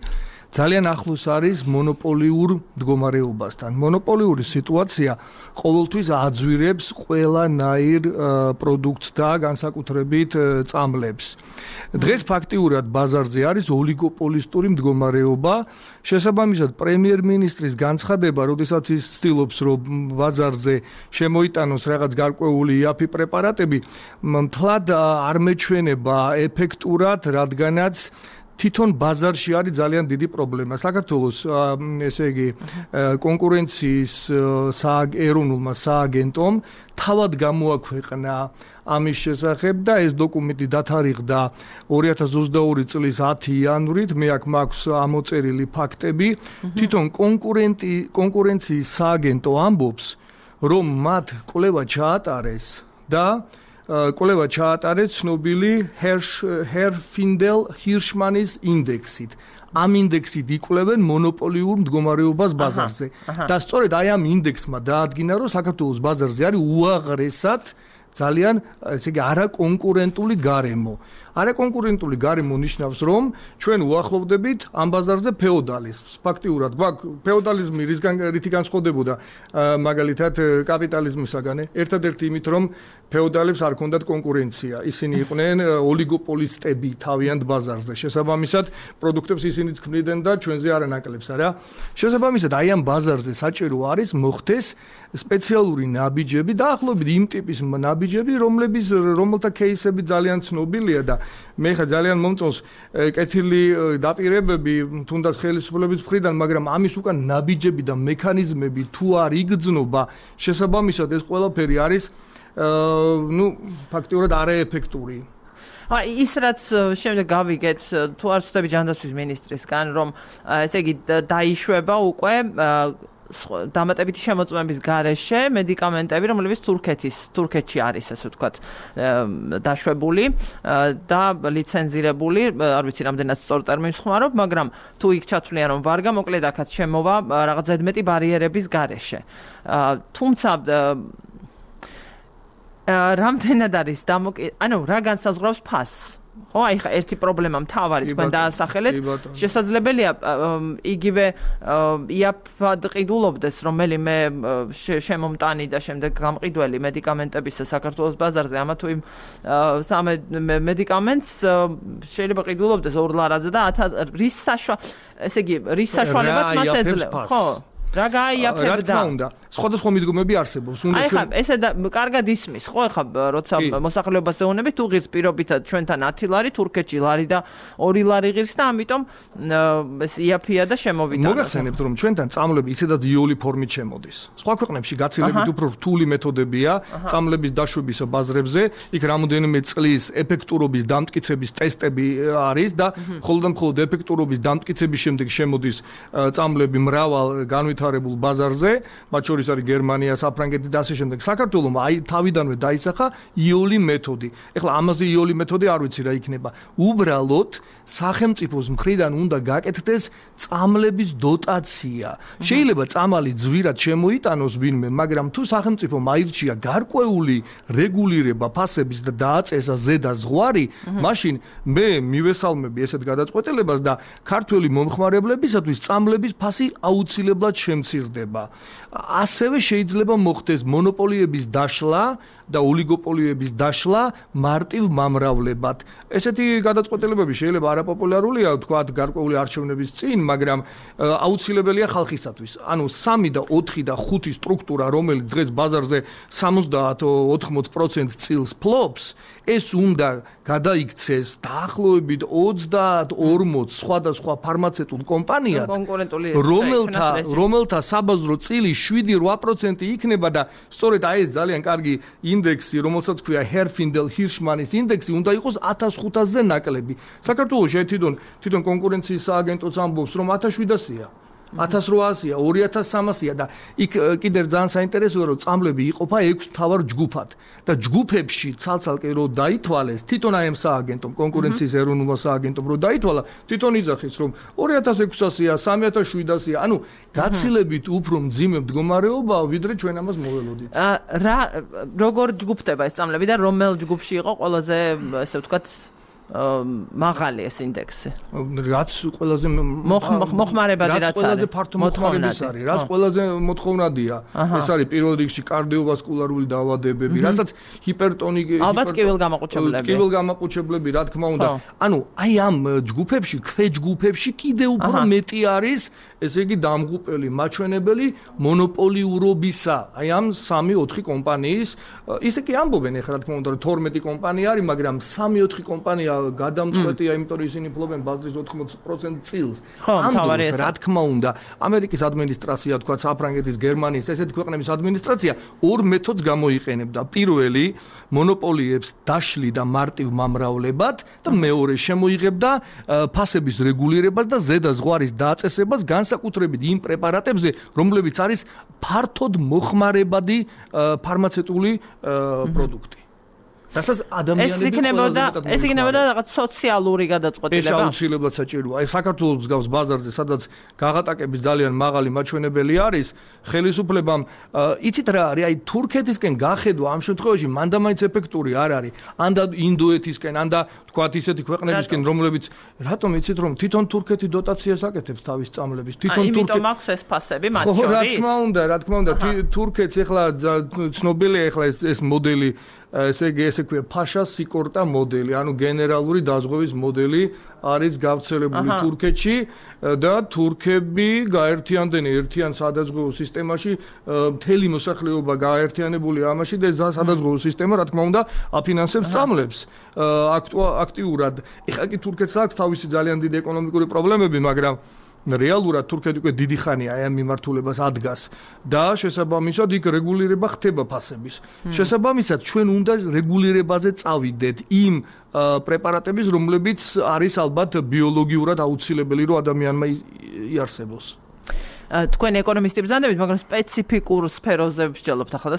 ძალიან ახლოს არის მონოპოლიურ მდგომარეობასთან. მონოპოლიური სიტუაცია ყოველთვის აძვირებს ყველანაირ პროდუქტს და განსაკუთრებით წამლებს. დღეს ფაქტიურად ბაზარზე არის ოლიგოპოლისტური მდგომარეობა. შესაბამისად, პრემიერ-მინისტრის განცხადება, როდესაც ის ცდილობს, რომ ბაზარზე შემოიტანოს რაღაც გარკვეული იაფი პრეპარატები, მთლად არ მეჩვენება ეფექტურად, რადგანაც თვითონ ბაზარში არის ძალიან დიდი პრობლემა. საქართველოს ესე იგი კონკურენციის ეროვნულმა სააგენტომ თავად გამოაქვეყნა ამის შესახებ და ეს დოკუმენტი დათარიღდა 2022 წლის 10 იანვრით. მე აქ მაქვს ამოწერილი ფაქტები. თვითონ კონკურენციის სააგენტო ამბობს, რომ მათ კვლევა ჩაატარეს და კვლევა ჩაატარეს ცნობილი ჰერფინდელ-ჰირშმანის ინდექსით. ამ ინდექსით იკვლევენ მონოპოლიურ მდგომარეობას ბაზარზე. და სწორედ აი ამ ინდექსმა დაადგინა, რომ საქართველოს ბაზარზე არის უაღრესად ძალიან ესე იგი არაკონკურენტული გარემო. არაკონკურენტული გარემო ნიშნავს, რომ ჩვენ უახლოვდებით ამ ბაზარზე ფეოდალიზმს. ფაქტიურად, ფეოდალიზმი რითი განსხვავდებოდა მაგალითად კაპიტალიზმისაგან? ერთადერთი იმით, რომ ფეოდალებს არ ჰქონდათ კონკურენცია. ისინი იყვნენ ოლიგოპოლისტები თავიანთ ბაზარზე. შესაბამისად, პროდუქტებს ისინიც ქმნიდნენ და ჩვენზე არანაკლებს, არა? შესაბამისად, აი ამ ბაზარზე საჭირო არის მოხდეს სპეციალური ნაბიჯები, დაახლოებით იმ ტიპის ნაბიჯები, რომელთა кейსები ძალიან ცნობილია და მე ხა ძალიან მომწონს კეთილი დაპირებები თუნდაც ხელისუფლების მხრიდან, მაგრამ ამის უკან ნაბიჯები და მექანიზმები თუ არ იგრძნობა, შესაბამისად ეს ყველაფერი არის ფაქტიურად არაეფექტური. ის რაც შემდეგ გავიგეთ, თუ არ ვცდები ჯანდაცვის მინისტრისგან, რომ ესე იგი დაიშვება უკვე დამატებითი შემოწმების გარეშე მედიკამენტები, რომლებიც თურქეთში არის, ასე ვთქვათ, დაშვებული და ლიცენზირებული, არ ვიცი რამდენად სწორ ტერმინს ხმარობ, მაგრამ თუ იქ ჩათვლიან, რომ ვარგა, მოკლედ აქაც შემოვა რაღაც ზედმეტი ბარიერების გარეშე. თუმცა რამდენად არის რა განსაზღვრავს ფასს? ხო, აი ხა ერთი პრობლემა მთავარი თქვენ დაასახელეთ. შესაძლებელია იგივე იაფად ყიდულობდეს რომელიმე შემომტანი და შემდეგ გამყიდველი მედიკამენტების საქართველოს ბაზარზე, ამა თუ იმ მედიკამენტს შეიძლება ყიდულობდეს ორლარაძე და რის საშუალებაც მას ეძლევა. ხო, რა გაიაფებდა? რა უნდა? სხვადასხვა მიდგომები არსებობს. აი ხა ესე და კარგად ისმის, ხო, ხა როცა მოსახლეობაზე უნებით თუ ღირს პირობითად ჩვენთან 10 ლარი, თურქეთში ლარი და 2 ლარი ღირს და ამიტომ ეს იაფია და შემოვიდა. მოგახსენებთ რომ ჩვენთან წამლები ისედაც იოლი ფორმით შემოდის. სხვა ქვეყნებში გაცილებით უფრო რთული მეთოდებია წამლების დაშვებისა ბაზრებზე. იქ რამოდენიმე წლის ეფექტურობის დამტკიცების ტესტები არის და მხოლოდ და მხოლოდ ეფექტურობის დამტკიცების შემდეგ შემოდის წამლები მრავალ განვითარებულ ბაზარზე, მათ შორის არის გერმანია, საფრანგეთი და ასე შემდეგ. საქართველოს აი თავიდანვე დაისახა იოლი მეთოდი. ეხლა ამაზე იოლი მეთოდი არ ვიცი რა იქნება. უბრალოდ სახელმწიფოს მხრიდან უნდა გაკეთდეს წამლების დოტაცია. შეიძლება წამალი ძვირად შემოიტანოს ვინმე, მაგრამ თუ სახელმწიფომ აირჩია გარკვეული რეგულირება ფასების და დააწესა ზედა ზღვარი, მაშინ მე მივესალმები ესეთ გადაწყვეტილებას და ქართველი მომხმარებლებისათვის წამლების ფასი აუცილებლად შემცირდება. ასევე შეიძლება მოხდეს მონოპოლიების დაშლა და ოლიგოპოლიების დაშლა მარტივ მამრავლებად. ესეთი გადაწყვეტილებები შეიძლება არაპოპულარულია, თქვათ, გარკვეული არჩევნების წინ, მაგრამ აუცილებელია ხალხისათვის. ანუ 3 და 4 და 5 სტრუქტურა, რომელიც დღეს ბაზარზე 70-80% წილს ფლობს, ეს უნდა გადაიქცეს დაახლოებით 30-40 სხვადასხვა ფარმაცევტულ კომპანიად, რომელთა საბაზრო წილი 7-8% იქნება და სწორედ აი ეს ძალიან კარგი ინდექსი, რომელსაც ქვია ჰერფინდელ-ჰირშმანის ინდექსი, უნდა იყოს 1500-ზე ნაკლები. საქართველოში თვითონ კონკურენციის სააგენტოც ამბობს, რომ 1700-ია. 1800-ია, 2300-ია და იქ კიდევ ძალიან საინტერესოა, რომ წამლები იყოფა 6 მთავარ ჯგუფად და ჯგუფებში ცალ-ცალკე რო დაითვალეს, თვითონ აი ამ სააგენტომ, კონკურენციის ეროვნულმა სააგენტომ რო დაითვალა, თვითონ იძახის, რომ 2600-ია, 3700-ია, ანუ გაცილებით უფრო მძიმე მდგომარეობაა, ვიდრე ჩვენ ამას მოველოდით. როგორ ჯგუფდება ეს წამლები და რომელ ჯგუფში იყო ყველაზე, ესე ვთქვათ, მაღალი ეს ინდექსი. რაც ყველაზე მოხმარებადი რაც ყველაზე ფართო მოხმარების არის, რაც ყველაზე მოთხოვნადია. ეს არის პირველ რიგში კარდიოვასკულარული დაავადებები, რასაც ჰიპერტონიკი, ალბათ კიბელგამაყუჩებლები, რა თქმა უნდა. ანუ აი ამ ჯგუფებში, ქვეჯგუფებში კიდევ უფრო მეტი არის, ესე იგი დამღუპელი, მაჩვენებელი მონოპოლიურობისა. აი ამ 3-4 კომპანიის, ისე კი ამბობენ ეხლა რა თქმა უნდა 12 კომპანია არის, მაგრამ 3-4 კომპანია გადამწყვეტია, იმიტომ რომ ისინი ფლობენ ბაზრის 80% წილს. ამ დროს რა თქმა უნდა, ამერიკის ადმინისტრაცია, თქვა საფრანგეთის, გერმანიის, ესეთი ქვეყნების ადმინისტრაცია ორ მეთოდს გამოიყენებდა. პირველი, მონოპოლიებს დაშლიდა მარტივ მომრავლებად და მეორე შემოიღებდა ფასების რეგულირებას და ზედა ზღვარის დაწესებას განსაკუთრებით იმ პრეპარატებზე, რომლებიც არის ფართოდ მოხმარებადი ფარმაცევტული პროდუქტი. რასაც ადამიანები ეს იქნებოდა რაღაც სოციალური გადაწყვეტილება. ეს აუცილებლად საჭიროა. აი საქართველოს გავს ბაზარზე, სადაც გაღატაკების ძალიან მაღალი მაჩვენებელი არის, ხელისუფლებამ იცით რა არის, აი თურქეთისკენ გახედვა ამ შემთხვევაში მანდამაინც ეფექტური არ არის. ან და ინდოეთისკენ, ან და თქვათ ისეთი ქვეყნებისკენ, რომლებიც რატომ იცით რომ თვითონ თურქეთი დოტაციას აკეთებს თავის წამლების, თვითონ თურქეთი. იმიტომ აქვს ეს ფასები მათ შორის. რა თქმა უნდა, თურქეთს ეხლა ცნობილია ეხლა ეს მოდელი ესე იგი ესე ქვია ფაშა სიკორტა მოდელი, ანუ გენერალური დაზღვევის მოდელი არის გავრცელებული თურქეთში და თურქები გაერთიანდნენ ერთიან სადაზღვევო სისტემაში, მთელი მოსახლეობა გაერთიანებული ამაში და სადაზღვევო სისტემა რა თქმა უნდა აფინანსებს წამლებს აქტიურად. ეხლა კი თურქეთს აქვს თავისი ძალიან დიდი ეკონომიკური პრობლემები, მაგრამ რეალურად თურქეთი უკვე დიდი ხანია ამ მიმართულებას ადგას და შესაბამისად იქ რეგულირება ხდება ფასების. შესაბამისად ჩვენ უნდა რეგულირებაზე წავიდეთ იმ პრეპარატების, რომლებიც არის ალბათ ბიოლოგიურად აუცილებელი, რომ ადამიანმა იარსებოს. თქვენ ეკონომისტი ბრძანდებით, მაგრამ სპეციფიკურ სფეროზე ვსჯელობთ ახლა და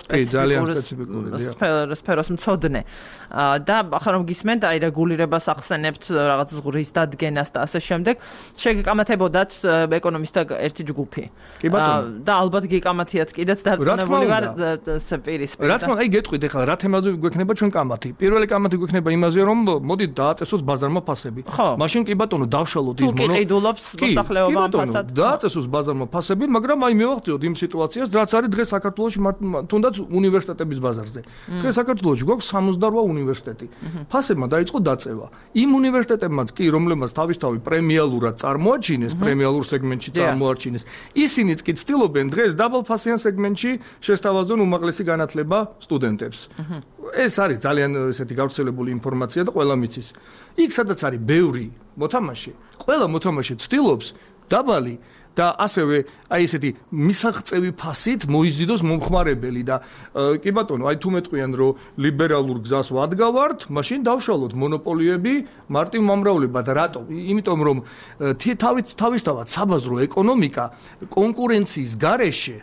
სფეროს მცოდნე. და ახლა რომ გისმენთ, აი რეგულირებას ახსენებთ, რაღაც ზღვის დადგენას და ასე შემდეგ, შეგეკამათებოდათ ეკონომისტთა ერთი ჯგუფი. და ალბათ გეკამათიათ კიდეც დარწმუნებული ვარ პირისპირ. რა თქმა უნდა, აი გეტყვით ახლა რა თემაზე გვექნება ჩვენ კამათი. პირველი კამათი გვექნება იმაზე, რომ მოდით დააწესოთ ბაზარმა ფასები. მაშინ კი ბატონო დავშალოთ ის თუ ყიდულობს მოსახლეობამ ფასად. დააწესოს ბაზარმა ფასები, მაგრამ აი მივახციოთ იმ სიტუაციას, რაც არის დღეს საქართველოში თუნდაც უნივერსიტეტების ბაზარზე. დღეს საქართველოში გვაქვს 68 უნივერსიტეტი. ფასებმა დაიწყო დაწევა. იმ უნივერსიტეტებმაც კი, რომლებმაც თავისთავად პრემიალურად წარმოაჩინეს, პრემიალურ სეგმენტში წარმოაჩინეს, ისინიც კი ცდილობენ დღეს დაბალფასიან სეგმენტში შესთავაზონ უმაღლესი განათლება სტუდენტებს. ეს არის ძალიან ესეთი გავრცელებული ინფორმაცია და ყველა მიცის. იქ სადაც არის ბევრი მოთამაშე, ყველა მოთამაშე ცდილობს დაბალი და ასევე აი ესეთი მისაღწევი ფასით მოიზიდოს მომხმარებელი და კი ბატონო, აი თუ მეტყვიან რომ ლიბერალურ გზას ვადგავართ, მაშინ დავშალოთ მონოპოლიები მარტივ მომრავლებად. რატო? იმიტომ რომ თავისთავად საბაზრო ეკონომიკა კონკურენციის გარეშე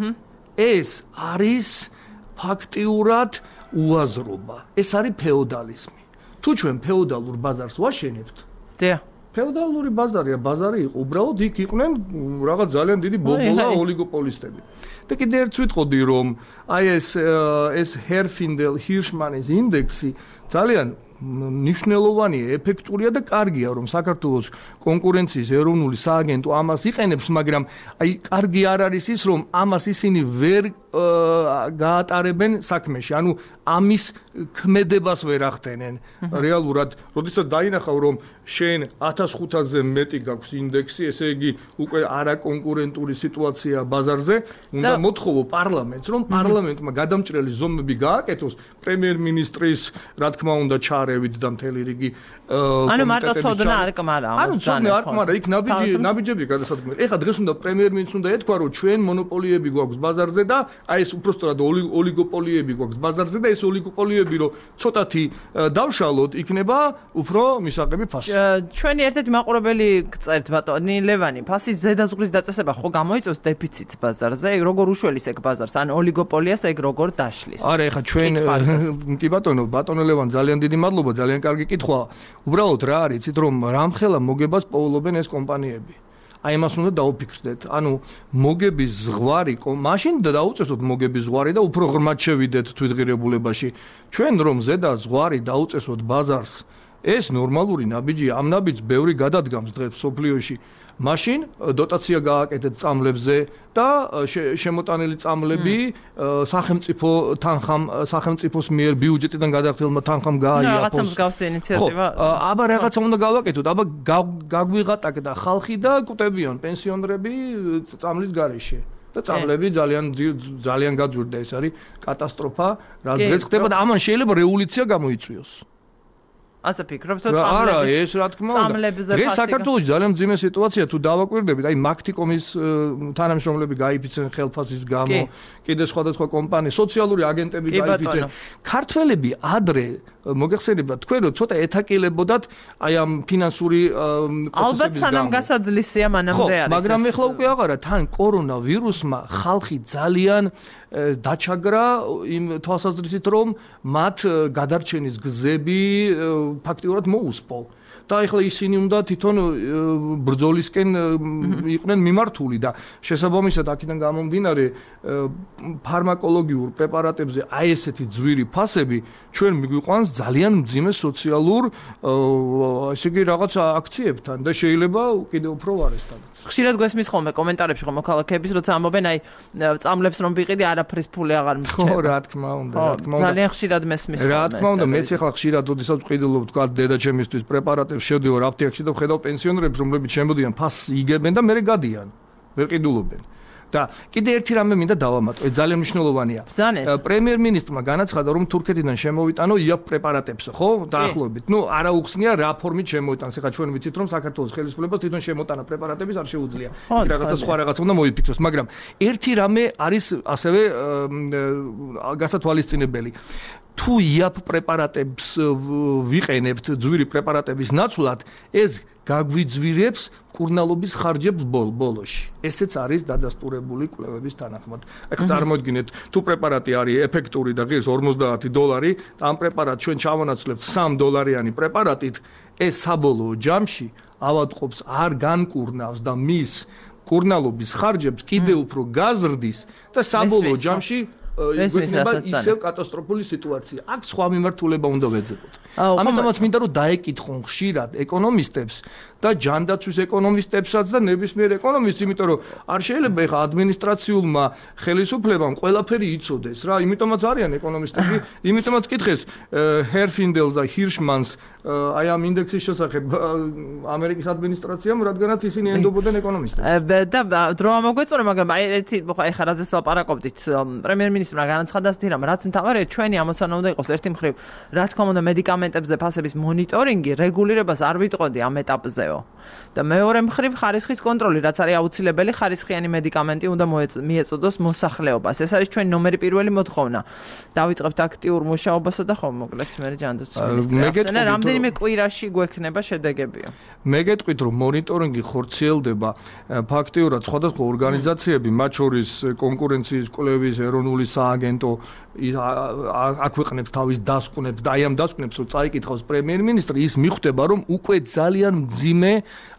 ეს არის ფაქტიურად უაზრობა. ეს არის ფეოდალიზმი. თუ ჩვენ ფეოდალურ ბაზარს ვაშენებთ, ფეოდალური ბაზარია, ბაზარი იყო, უბრალოდ იქ იყვნენ რაღაც ძალიან დიდი ბობოლა ოლიგოპოლისტები. და კიდევ ერთს ვიტყოდი, რომ აი ეს ჰერფინდელ-ჰირშმანის ინდექსი ძალიან ნიშნულოვანია, ეფექტურია და კარგია, რომ საქართველოს კონკურენციის ეროვნული სააგენტო ამას იყენებს, მაგრამ აი კარგი არ არის ის, რომ ამას ისინი ვერ გაატარებენ საქმეში, ანუ ამის ქმედებას ვერ ახდენენ. რეალურად, როდესაც დაინახავ, რომ შენ 1500-ზე მეტი გაქვს ინდექსი, ესე იგი უკვე არაკონკურენტული სიტუაცია ბაზარზე, უნდა მოთხოვო პარლამენტს, რომ პარლამენტმა გადამჭრელი ზომები გააკეთოს პრემიერ-მინისტრის, რა თქმა უნდა, ჩარევით და მთელი რიგი ანუ მარტო ცოდნა არ კმარა ამას. ანუ ცოდნა არ კმარა, იქ ნაბიჯები გადასადგმელი. ეხლა დღეს უნდა პრემიერ-მინისტრს უნდა ეთქვა, რომ ჩვენ მონოპოლიები გვაქვს ბაზარზე და აი ეს უпростоრად ოლიგოპოლიები გვაქვს ბაზარზე და ეს ოლიგოპოლიები რომ ცოტათი დავშალოთ, იქნება უფრო მისაღები ფასი. ჩვენი ერთ-ერთი მაყურებელი გწერთ ბატონი ლევანი, ფასის ზედაზღვრის დაწესება ხო გამოიწვევს დეფიციტს ბაზარზე? ეგ როგორ უშველის ეგ ბაზარს? ან ოლიგოპოლიას ეგ როგორ დაშლის? არა, ეხლა ჩვენ კი ბატონო ლევან, ძალიან დიდი მადლობა, ძალიან კარგი კითხვაა. უბრალოდ რა არის, იცით რომ რამხელა მოგებას პოულობენ ეს კომპანიები. აი მას უნდა დაუფიქრდეთ. ანუ მოგების ზღვარი, მაშინ დაუწესოთ მოგების ზღვარი და უფრო ღრმად შევიდეთ თვითღირებულებაში. ჩვენ რომ ზედა ზღვარი დაუწესოთ ბაზარს ეს ნორმალური ნაბიჯია, ამ ნაბიჯს ბევრი გადადგამს დღეს სოფლიოში. მაშინ დოტაცია გააკეთეთ წამლებზე და შემოტანილი წამლები სახელმწიფო თანხამ სახელმწიფოს მიერ ბიუჯეტიდან გადახდელმა თანხამ გააიაფოს. რაღაცა მსგავსი ინიციატივა. აბა რაღაცა უნდა გავაკეთოთ, აბა გაგვიღატაკდა ხალხი და კვდებიან პენსიონერები წამლის გარეშე. და წამლები ძალიან გაძვირდა, ეს არის კატასტროფა, რაც ხდება და ამან შეიძლება რევოლუცია გამოიწვიოს. ასე ფიქრობთ, რომ არა, ეს რა თქმა უნდა. დღეს საქართველოში ძალიან მძიმე სიტუაცია, თუ დავაკვირდებით, აი მაქტიკომის თანამშრომლები გაიფიცენ ხელფასის გამო, კიდე სხვადასხვა კომპანია, სოციალური აგენტები გაიფიცენ. ქართველები ადრე მოგეხსენებათ თქვენ, რომ ცოტა ეთაკილებოდათ აი ამ ფინანსური პროცესების გამო. ალბათ სანამ გასაძლისია მანამდე არის. მაგრამ ეხლა უკვე აღარა, თან კორონავირუსმა ხალხი ძალიან დაჩაგრა იმ თვალსაზრისით, რომ მათ გადარჩენის გზები ფაქტიურად მოუსპო. და ეხლა ისინი უნდა თვითონ ბრძოლისკენ იყვნენ მიმართული და შესაბამისად აქედან გამომდინარე ფარმაკოლოგიურ პრეპარატებზე აი ესეთი ძვირი ფასები ჩვენ მიგვიყვანს ძალიან მძიმე სოციალურ ესე იგი რაღაცა აქციებთან და შეიძლება კიდევ უფრო ვარესთანაც. ხშირად გვესმის ხოლმე კომენტარებში ხომ მოქალაქეების როცა ამბობენ აი წამლებს რომ ვიყიდი არაფრის ფული აღარ მრჩება. ხო, რა თქმა უნდა. ძალიან ხშირად მესმის ხოლმე. რა თქმა უნდა, მეც ახლა ხშირად ოდესაც ვყიდულობ თქვა დედაჩემისთვის პრეპარატებს შევდივარ აფთიაქში და ვხედავ პენსიონერებს, რომლებიც შემოდიან ფასს იგებენ და მერე გადიან. ვერ ყიდულობენ. და კიდე ერთი რამე მინდა დავამატო, ძალიან მნიშვნელოვანია. პრემიერ-მინისტრმა განაცხადა, რომ თურქეთიდან შემოვიტანო იაფ პრეპარატებს, ხო? დაახლოებით. ნუ არა უხსნია რა ფორმით შემოიტანს. ეხლა ჩვენ ვიცით, რომ საქართველოს ხელისუფლებას თვითონ შემოტანა პრეპარატების არ შეუძლია. რაღაცა სხვა რაღაცა უნდა მოიფიქროს, მაგრამ ერთი რამე არის ასევე გასათვალისწინებელი. თუ იაფ პრეპარატებს ვიყენებთ ძვირი პრეპარატების ნაცვლად, ეს გაგვიძვირებს მკურნალობის ხარჯებს ბოლოში. ესეც არის დადასტურებული კვლევების თანახმად. ეხლა წარმოიდგინეთ, თუ პრეპარატი არის ეფექტური და ღირს $50 და ამ პრეპარატს ჩვენ ჩავანაცვლებთ $3 პრეპარატით, ეს საბოლოო ჯამში ავადმყოფს არ განკურნავს და მის მკურნალობის ხარჯებს კიდევ უფრო გაზრდის და საბოლოო ჯამში იქნება ისევ კატასტროფული სიტუაცია. აქ სხვა მიმართულება უნდა ვეძებოთ. ამიტომაც მინდა რომ დაეკითხონ ხშირად ეკონომისტებს და ჯანდაცვის ეკონომისტებსაც და ნებისმიერ ეკონომისტს, იმიტომ რომ არ შეიძლება ეხა ადმინისტრაციულმა ხელისუფლებამ ყველაფერი იცოდეს რა, იმიტომაც არიან ეკონომისტები, იმიტომაც კითხეს ჰერფინდელს და ჰირშმანს აი ამ ინდექსის შესახებ ამერიკის ადმინისტრაციამ, რადგანაც ისინი ენდობოდნენ ეკონომისტებს. და დრო ამოგვეწონა, მაგრამ აი ერთი ეხა რაზეც ლაპარაკობდით, პრემიერ-მინისტრმა განაცხადა ასეთი რამ, რაც მთავარია ჩვენი ამოცანა უნდა იყოს ერთი მხრივ, რა თქმა უნდა მედიკამენტებზე ფასების მონიტორინგი, რეგულირებას არ ვიტყოდი ამ ეტაპზეო. და მეორე მხრივ ხარისხის კონტროლი, რაც არის აუცილებელი, ხარისხიანი მედიკამენტი უნდა მიეწოდოს მოსახლეობას. ეს არის ჩვენი ნომერი პირველი მოთხოვნა. დავიწყებთ აქტიურ მუშაობასა და ხო მოკლედ მე ჯანდაცვის მინისტრია. რამდენიმე კვირაში გვექნება შედეგებიო. მე გეტყვით, რომ მონიტორინგი ხორციელდება ფაქტიურად სხვადასხვა ორგანიზაციები, მათ შორის კონკურენციის კვლევის ეროვნული სააგენტო აქვეყნებს თავის დასკვნებს და აი ამ დასკვნებს რო წაიკითხავს პრემიერ-მინისტრი, ის მიხვდება, რომ უკვე ძალიან მძიმე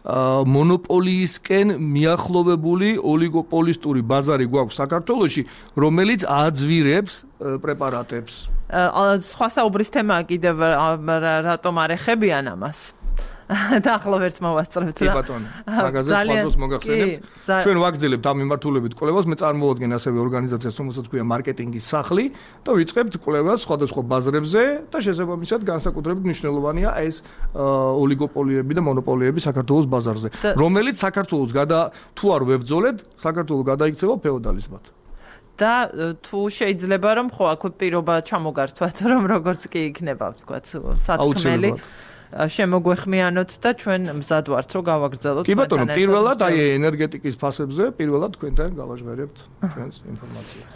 მონოპოლიისკენ მიახლოვებული ოლიგოპოლისტური ბაზარი გვაქვს საქართველოში, რომელიც აძვირებს პრეპარატებს. სხვა საუბრის თემაა კიდევ რატომ არ ეხებიან ამას? დაახლოებით მოვასწრებთ რა. კი ბატონო, მაგაზე სხვადასხვა მოგახსენებთ. ჩვენ ვაგრძელებთ ამ მიმართულებით კვლევას, მე წარმოვადგენ ასევე ორგანიზაციას, რომელსაც ქვია მარკეტინგის სახლი და ვიწყებთ კვლევას სხვადასხვა ბაზრებზე და შესაბამისად განსაკუთრებით მნიშვნელოვანია ეს ოლიგოპოლიები და მონოპოლიები საქართველოს ბაზარზე, რომელიც საქართველოს თუ არ ვებრძოლეთ, საქართველო გადაიქცევა ფეოდალიზმად. და თუ შეიძლება რომ ხო აქ პირობა ჩამოგართვათ, რომ როგორც კი იქნება ვთქვათ სათქმელი შემოგვეხმიანოთ და ჩვენ მზად ვართ რომ გავაგრძელოთ. კი ბატონო, პირველად აი ენერგეტიკის ფასებზე პირველად თქვენთან გავაჟღერებთ ჩვენს ინფორმაციას.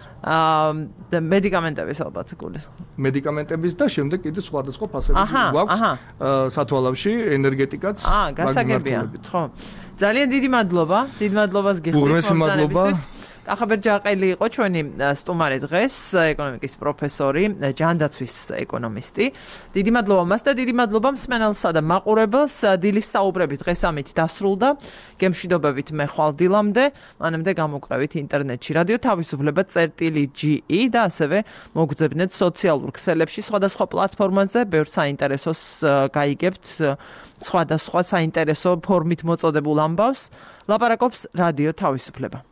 და მედიკამენტების ალბათ გულის. მედიკამენტების და შემდეგ კიდე სხვადასხვა ფასები გვაქვს სათვალავში ენერგეტიკაც გასაგებია. ხო. ძალიან დიდი მადლობა. დიდი მადლობას გიხდით. უღრმესი მადლობა. კახაბერჯაყელი იყო ჩვენი სტუმარი დღეს, ეკონომიკის პროფესორი, ჯანდაცვის ეკონომისტი. დიდი მადლობა მას და დიდი მადლობა მსმენელსა და მაყურებელს. დილის საუბრები დღეს ამით დასრულდა. გემშვიდობებით მე ხვალ დილამდე, მანამდე გამოკრევით ინტერნეტში რადიო თავისუფლება.ge და ასევე მოგძებნეთ სოციალურ ქსელებში სხვადასხვა პლატფორმაზე, ბევრ საინტერესოს გაიგებთ სხვადასხვა საინტერესო ფორმით მოწოდებულ ამბავს. ლაპარაკობს რადიო თავისუფლება.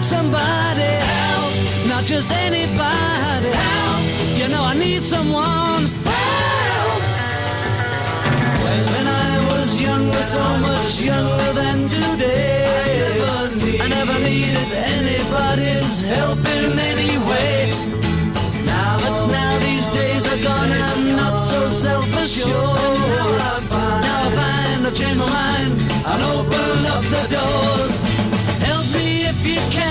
need somebody help, not just anybody help. You know I need someone help. When I was younger, so much younger than today, I never needed anybody's help in any way. But now these days are gone, I'm not so self-assured. Now I find I've changed my mind, I'll open up the doors. Help me if you can.